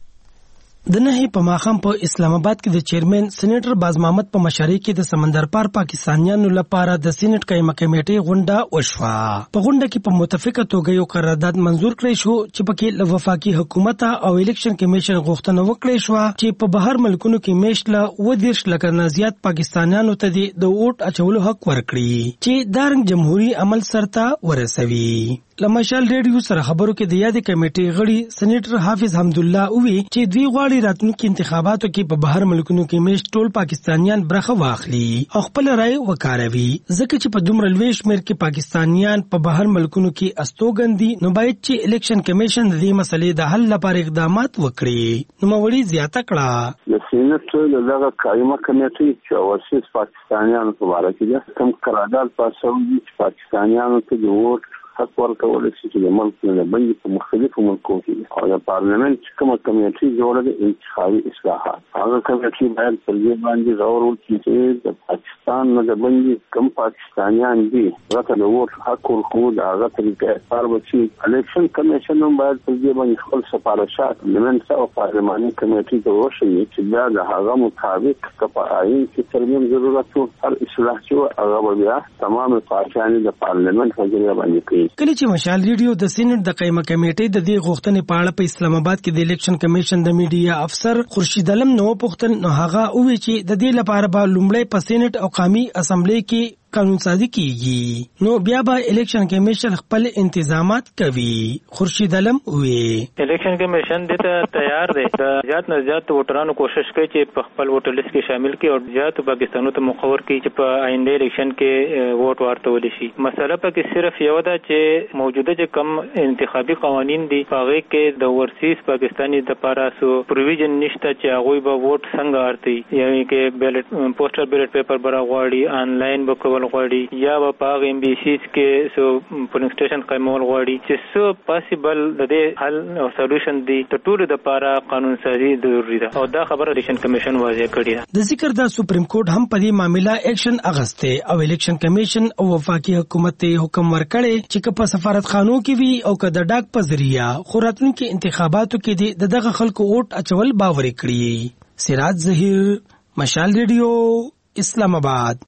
د نهي په ماخام په اسلام آباد کې د چیرمن سېنیټر باز محمد په مشرۍ کې د سمندر پار پاکستانیانو لپاره د سېنات قائمه کمیټې غونډه وشوه. په غونډه کې په متفقه توګه یو قرارداد منزور کړی شو چې پکې له وفاقي حکومت او الیکشن کمیشن غوښتنه وکړې شو چې په بهر ملکونو کې میشله 20 لکه نه زیات پاکستانیانو ته د ووټ اچولو حق ورکړي چې دارنګ جمهوریت عمل سرته ورسوي. لمشال ریډیو سره خبرو کې د یادې کمیټې غړي سېنیټر حافظ حمدالله وی چې دوی غواړي راتلونکي انتخاباتو کې په بهر ملکونو کې میشت ټول پاکستانیان برخه واخلي او خپل رائے وکاروي، ځکه چې په دومره لوی شمېر کې پاکستانیان په بهر ملکونو کې استوګن دي نو باید چې الیکشن کمیشن د دې مسلې د حل لپاره اقدامات وکړي. نو مولوی زیاته کړه د سېنات دغه قائمه کمیټې چې اوسیس پاکستانیانو په اړه کې کوم قرارداد پاسو چې پاکستانیانو ته د ووټ حق ورکول شي چې د ملک نه باندې په مختلفو ملکونو کې او د پارلیمنت کومه کمیټې جوړه د انتخابي اصلاحات هغه کمیټې باید پر دې باندې زور وکړي چې د پاکستان نه باندې کوم پاکستانیان دي راته د ووټ حق ورکول هغه طریقې کار وکړي. الیکشن کمیشن هم باید پر دې باندې خپل سفارشات پارلیمنت او پارلماني کمیټې ته وشي چې بیا د هغه مطابق په آئین کې ترمیم ضرورت او هر اصلاح چې هغه بیا تمام پارټیانو د پارلیمنت وګړي باندې کوي. کله چې مشال ریډیو د سېنات د قائمه کمیټې د دې غوښتنې په اړه په اسلام آباد کې د الیکشن کمیشن د میډیا افسر خورشید علم نو پوښتنه نو هغه وی چې د دې لپاره به لومړی په سېنات او قومي اسمبلی کې قانون سازی کیږي نو بیا به الیکشن کمیشن خپل انتظامات کوي. خورشید علم وی الیکشن کمیشن دته تیار دی د زیات نه زیات ووټرانو کوشش کوي چې په خپل ووټر لیست کې شامل کړي او زیات پاکستانو ته مخور کړي چې په آینده الیکشن کې ووټ ورکول شي. مسله پکې صرف یو ده چې موجوده چې کم انتخابي قوانين دي هغه کې د ورسیز پاکستاني د لپاره سو پروویژن نشته چې هغه به ووټ څنګه ارتي یعنی کې بیلټ پوسټر بیلټ پیپر برا غواړي آنلاین به غواړي یا په ام بي سیز کې سو پولینګ سټیشن قائمول غواړي چې سو پاسیبل د دې حل او سولوشن دی ته ټول د لپاره قانون سازي ضروري ده او دا خبره الیکشن کمیشن واضح کړی ده. د ذکر د سپریم کورټ هم په دې معاملې اکشن اغسته او الیکشن کمیشن او وفاقي حکومت ته حکم ورکړي چې په سفارتخانو کې وي او که د ډاک په ذریعہ خوراتونکو انتخاباتو کې د دغه خلکو ووټ اچول باور کړي. سراج ظهیر، مشال ریډیو، اسلام آباد.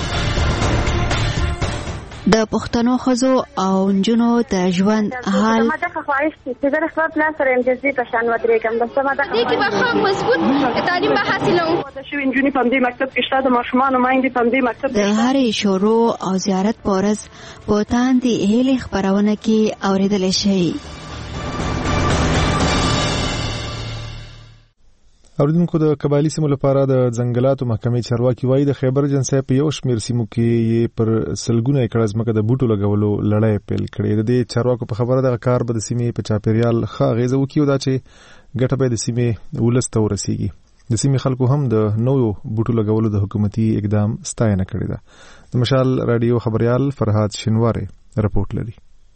د پښتنو ښځو او نجونو د ژوند حال ماته خواهش چې د خپل پلان سره امتیازي په شان ودرې کوم د سماده کې به خام مضبوط تعلیم به حاصلوم. د شوی نجونې په دې مکتب کې شته د ماشومان مایندې په دې مکتب د هرې شروع او زیارت پورز په تاندې هلي خبرونه کې اوریدل شي. اوریدونکو د قبایلی سیمو لپاره د ځنګلاتو محکمې چارواکي وایي د خیبر جنسای په یو شمېر سیمو کې پر سلګونه ایکړه ځمکه د بوټو لګولو لړۍ پیل کړې. د دې چارواکو په خبره دغه کار به د سیمې په چاپیریال ښه اغیزه وکړي او دا چې ګټه به د سیمې ولس ته ورسیږي. د سیمې خلکو هم د نوو بوټو لګولو د حکومتي اقدام ستاینه کړې ده. د مشال رادیو خبريال فرهاد شنواره رپورټ لري.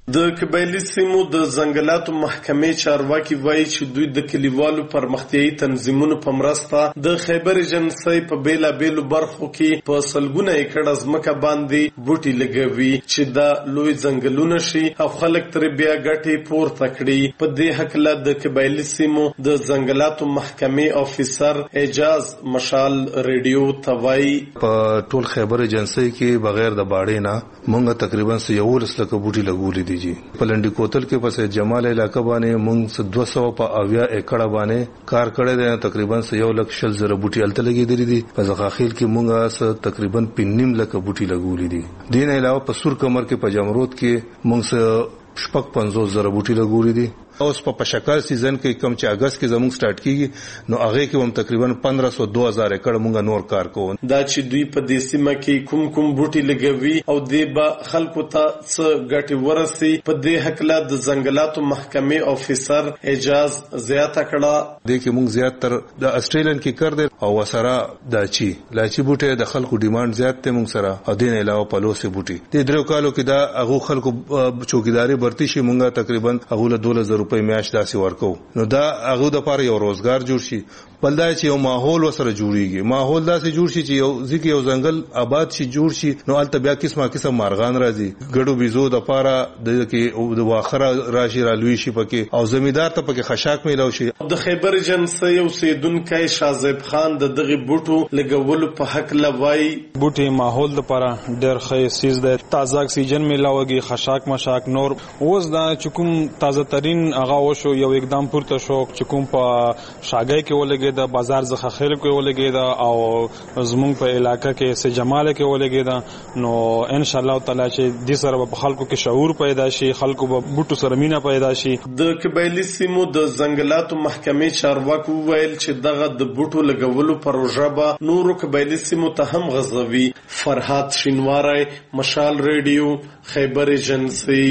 د قبایلی سیمو د ځنګلاتو محکمې چارواکي وایي چې دوی د کلیوالو پرمختیایي تنظیمونو په مرسته د خیبر ایجنسۍ په بیلابیلو برخو کې په سلګونه ایکړه ځمکه باندې بوټي لګوي چې دا لوی ځنګلونه شي او خلک ترې بیا ګټې پورته کړي. په دې هکله د قبایلی سیمو د ځنګلاتو محکمې افیسر اعجاز مشال ریډیو ته وایي په ټول خیبر ایجنسۍ کې بغیر د باړې نه مونږ تقریبا 11 لک بوټي لګولي دي. په لنډي کوتل کې پسې جمال علاقه باندې موږ 200 په 80 ایکړه باندې کار کړی دی. تقریبا 1,40,000 بوټي الته لګېدلي دي. په زغاخیل کې موږ تقریبا 5.5 لک بوټي لګولي دي. دین علاوه په سور کمر کې په جمرود کې موږ 50,000 بوټي لګولي دي. اوس په پشکال سیزن کې کم چې اگست کې زموږ سٹارټ کیږي نو هغه کې هم تقریبا 1500-2000 ایکړ مونږ نور کار کوو. دا چې دوی په دې سیمه کې کوم بوټي لګوي او دې به خلکو ته څه ګټه ورسي په دې حقله د ځنګلاتو محکمې افیسر اعجاز زیاته کړه. دې کې مونږ زیات تر د استریلین کې کړ دې او وسره لاچی بوټي د خلکو ډیماند زیات ته مونږ سره او دین علاوه پلوسي بوټي د درو کالو کې دا هغه خلکو چوکیداری برتی شي مونږه تقریبا هغه له 2000 په میاشت داسې ورکو نو دا هغه د لپاره یو روزګار جوړ شي. بلدا چې یو ماحول وسره جوړیږي ماحول داسې جوړ شي چې یو ځکه یو ځنګل آباد شي جوړ شي نو البته بیا قسم مارغان راځي ګډو بيزو د لپاره د کې د واخره راشي رالوي شي پکې او زمیدار ته پکې خشاک میلاو شي. د خیبر ایجنسۍ یو سیدونکو شازیب خان د دغه بوټو لګولو په حق لوي بوټي ماحول د لپاره ډېر ښه سیز ده. تازه اکسیجن میلاوږي خشاک مشاک نور اوس دا چکم تازه ترين هغه وشو یو اقدام پورته شو چکم په شاګای کې ولګي د بازار زخه خیر کې ولګي دا او زمونږ په علاقې کې سه جماله کې ولګي دا نو ان شاء الله تعالی چې د سره په خلکو کې شعور پیدا شي خلکو په بوټو سره مینا پیدا شي. د قبایلی سیمو د ځنګلاتو محکمې چارواکو ویل چې دغه د بوټو لګولو پروژه به نورو قبایلی سیمو ته هم غځوي. فرحات شینواری مشال ریډیو خیبر ایجنسۍ.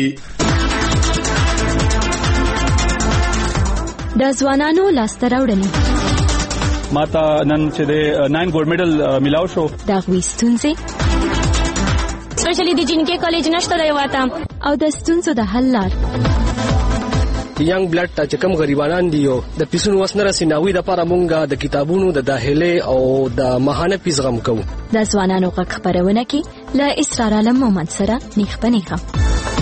د ځوانانو لاسته راوړنې ماته نن چې د 9 ګولډ میډل ملاو شو دا غوښتنځي سپیشلی د جنکې کالج نشته دی واته او د ستونزو د حل لار ینګ بلډ ته چې کوم غریبانان دي د پیسونو وسنه رسیناوي د لپاره مونږه د کتابونو د داخله او د ماهانه پیس غم کوو. د ځوانانو غږ خبرونه کې له اسرار عالم محمد سره نیخ پنیخه.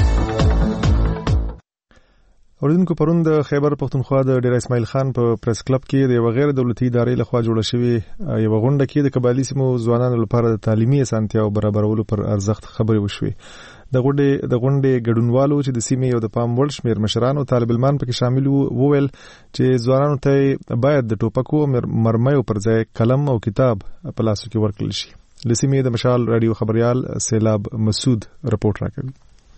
اوریدونکو پرون د خیبر پختونخوا د ډیر اسماعیل خان په پریس کلب کې د غیر دولتي ادارې لخوا جوړه شوې یو غونډه کې د قبایلی سیمو ځوانانو لپاره د تعلیمي اسانتیاو برابرولو پر ارزښت خبرې وشوې. د غونډې ګډونوالو چې د سیمې یو د پام وړ شمیر مشران او طالب علمان پکې شامل وویل چې ځوانانو ته باید د ټوپکو مرمیو پر ځای قلم او کتاب په لاسو کې ورکړل شي. د سیمې د مشال رادیو خبريال سیلاب مسعود رپورټ راکوي.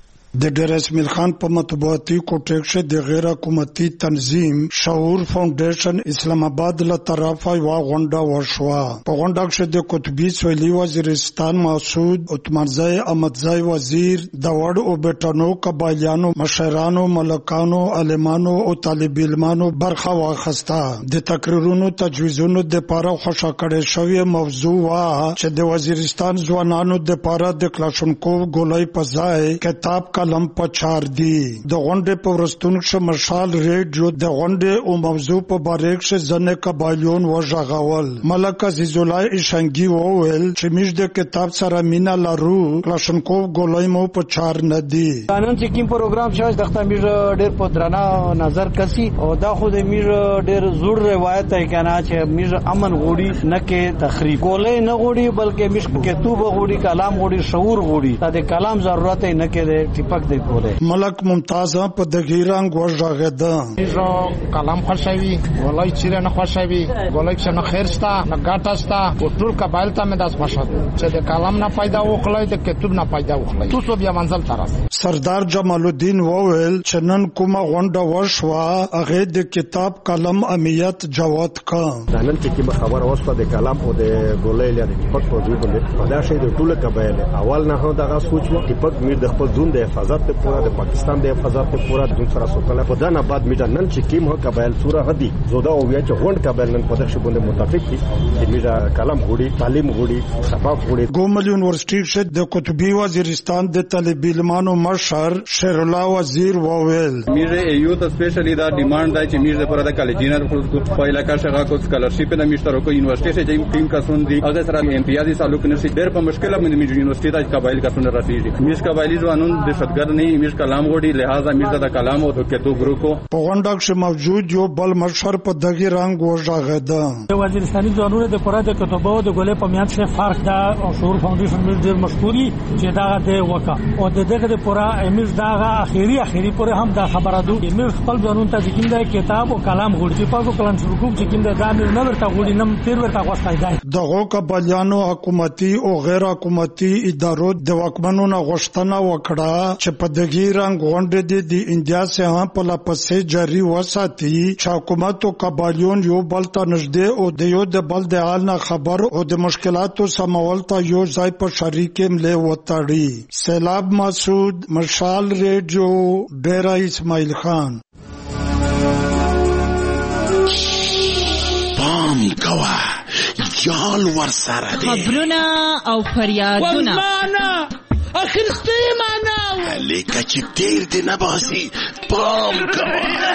د ډیر اسماعیل خان په مطبوعاتي کوټه د غیر حکومتي تنظیم شعور فاونډیشن اسلام آباد له طرفه یو غونډه وشوه. په غونډه کې د قطبی سویلي وزیرستان مسعود عثمانزای احمدزای وزیر د وړ او بیٹانو قبایلیانو مشرانو ملکانو عالمانو او طالب علمانو برخه واخیسته. د تقریرونو تجویزونو د لپاره خوشا کړې شوې موضوع وا چې د وزیرستان ځوانانو د لپاره د کلاشنکوف ګولۍ په ځای کتاب قلم پچار دی. د غونډې په ورستون کې مشال ریډیو د غونډې او موضوع په باره کې ځنې قبایلیون وژغول. ملک عزیز الله اشنګي وویل چې موږ د کتاب سره مینا لرو کلاشنکوف ګولۍ مو پچار نه دی. نن چې کوم پروګرام شوی د ختم موږ ډېر په درنا نظر کسي او دا خو د موږ ډېر زوړ روایت دی کنه چې موږ امن غوړي نه کې تخریب ګولۍ نه غوړي بلکې موږ کتاب غوړي کلام غوړي شعور غوړي د کلام ضرورت نه کې ملک ممتاز په دګیرنګ ورژغده میږه کلام خوشوي ولای چیرې نه خوشوي ولای چې نه خیرستا نه ګټاستا او ټول قبایل ته مې داس خوشاله چې د کلام نه پیدا وکړای د کتاب نه پیدا وکړای تو سو بیا منزل ترس. سردار جمال الدین وویل چې نن کومه غونډه وشوه هغه د کتاب قلم امیت جواد کا نن چې کومه خبر اوسه د کلام او د ګولۍ لري په پټو دی په دا شی د ټول قبایل اول نه هو دغه سوچ و چې پک مې د خپل ځون د حفاظت حفاظت ته پورا د پاکستان د حفاظت ته پورا د سره سوکله په دنه بعد میډا نن چې کیم هو قبایل سوره هدي زودا او بیا چې غونډ قبایل نن په دغه باندې متفق دي چې میډا کلام غوړي تعلیم غوړي سبق غوړي. ګومل یونیورسيټي شه د قطبی وزیرستان د طالب علمانو مشر شیر الله وزیر وویل میره ایو ته سپیشلی دا ډیماند دی چې میره پر د کالجینر په علاقه شغه کو سکالرشپ د مشترکو یونیورسيټي چې ټیم کسون دي او سره امتیازي تعلق نشي ډېر په مشکله باندې میره یونیورسيټي د قبایل کسون رسیږي میش قبایلی ځوانون د شتګر نه میش کلام غوړي لہذا میره د کلام او د کتو ګروپ په غونډه کې موجود یو بل مشر په دغه رنگ وژغده وزیرستاني ځوانونه د پوره د کتابو د ګولې په میان څخه فرق دا او شور فاونډیشن مل ډېر مشهوري چې دا د وکا او دغه د پوره امیز دا اخیری پوره هم دا خبره دو امیر خپل ځوانون ته ذکر دی کتاب او کلام غوړي په کلام شروع چې کیند دا نه ورته غوړي نم تیر ورته غوښتای دی دغه قبایلانو حکومتي او غیر حکومتي ادارو د وکمنو نه غوښتنه وکړه چې په دغه رنگ غونډه د انډیا څخه په لپسې جاری وساتي چې حکومت او قبایلون یو بل ته نږدې او د یو د بل د حال نه خبر او د مشکلاتو سمول ته یو ځای په شریک ملي وتاړي. سیلاب مسعود مشال ریډیو ډیرا اسماعیل خان. پام کوا یال ور سره دی خبرونه او فریادونه ورمانه اخر ستیمانه لیکه چې تیر دی نباسی پام کوا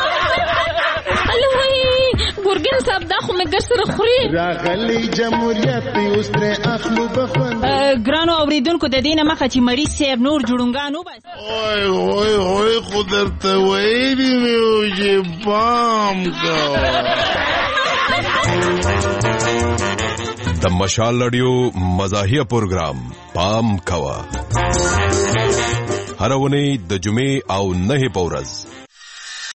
الوی ګورګین صاحب دا خو مګر سره خوري راغلی جمهوریت اوس تر اخلو بخون ګرانو اوریدونکو د دینه مخه چې مری سیب نور جوړونګانو بس اوه خدرته وایي مې چې پام کوا. د مشال رادیو مزاحیه پروگرام پام کوا هر ونی د جمعې او نه په ورځ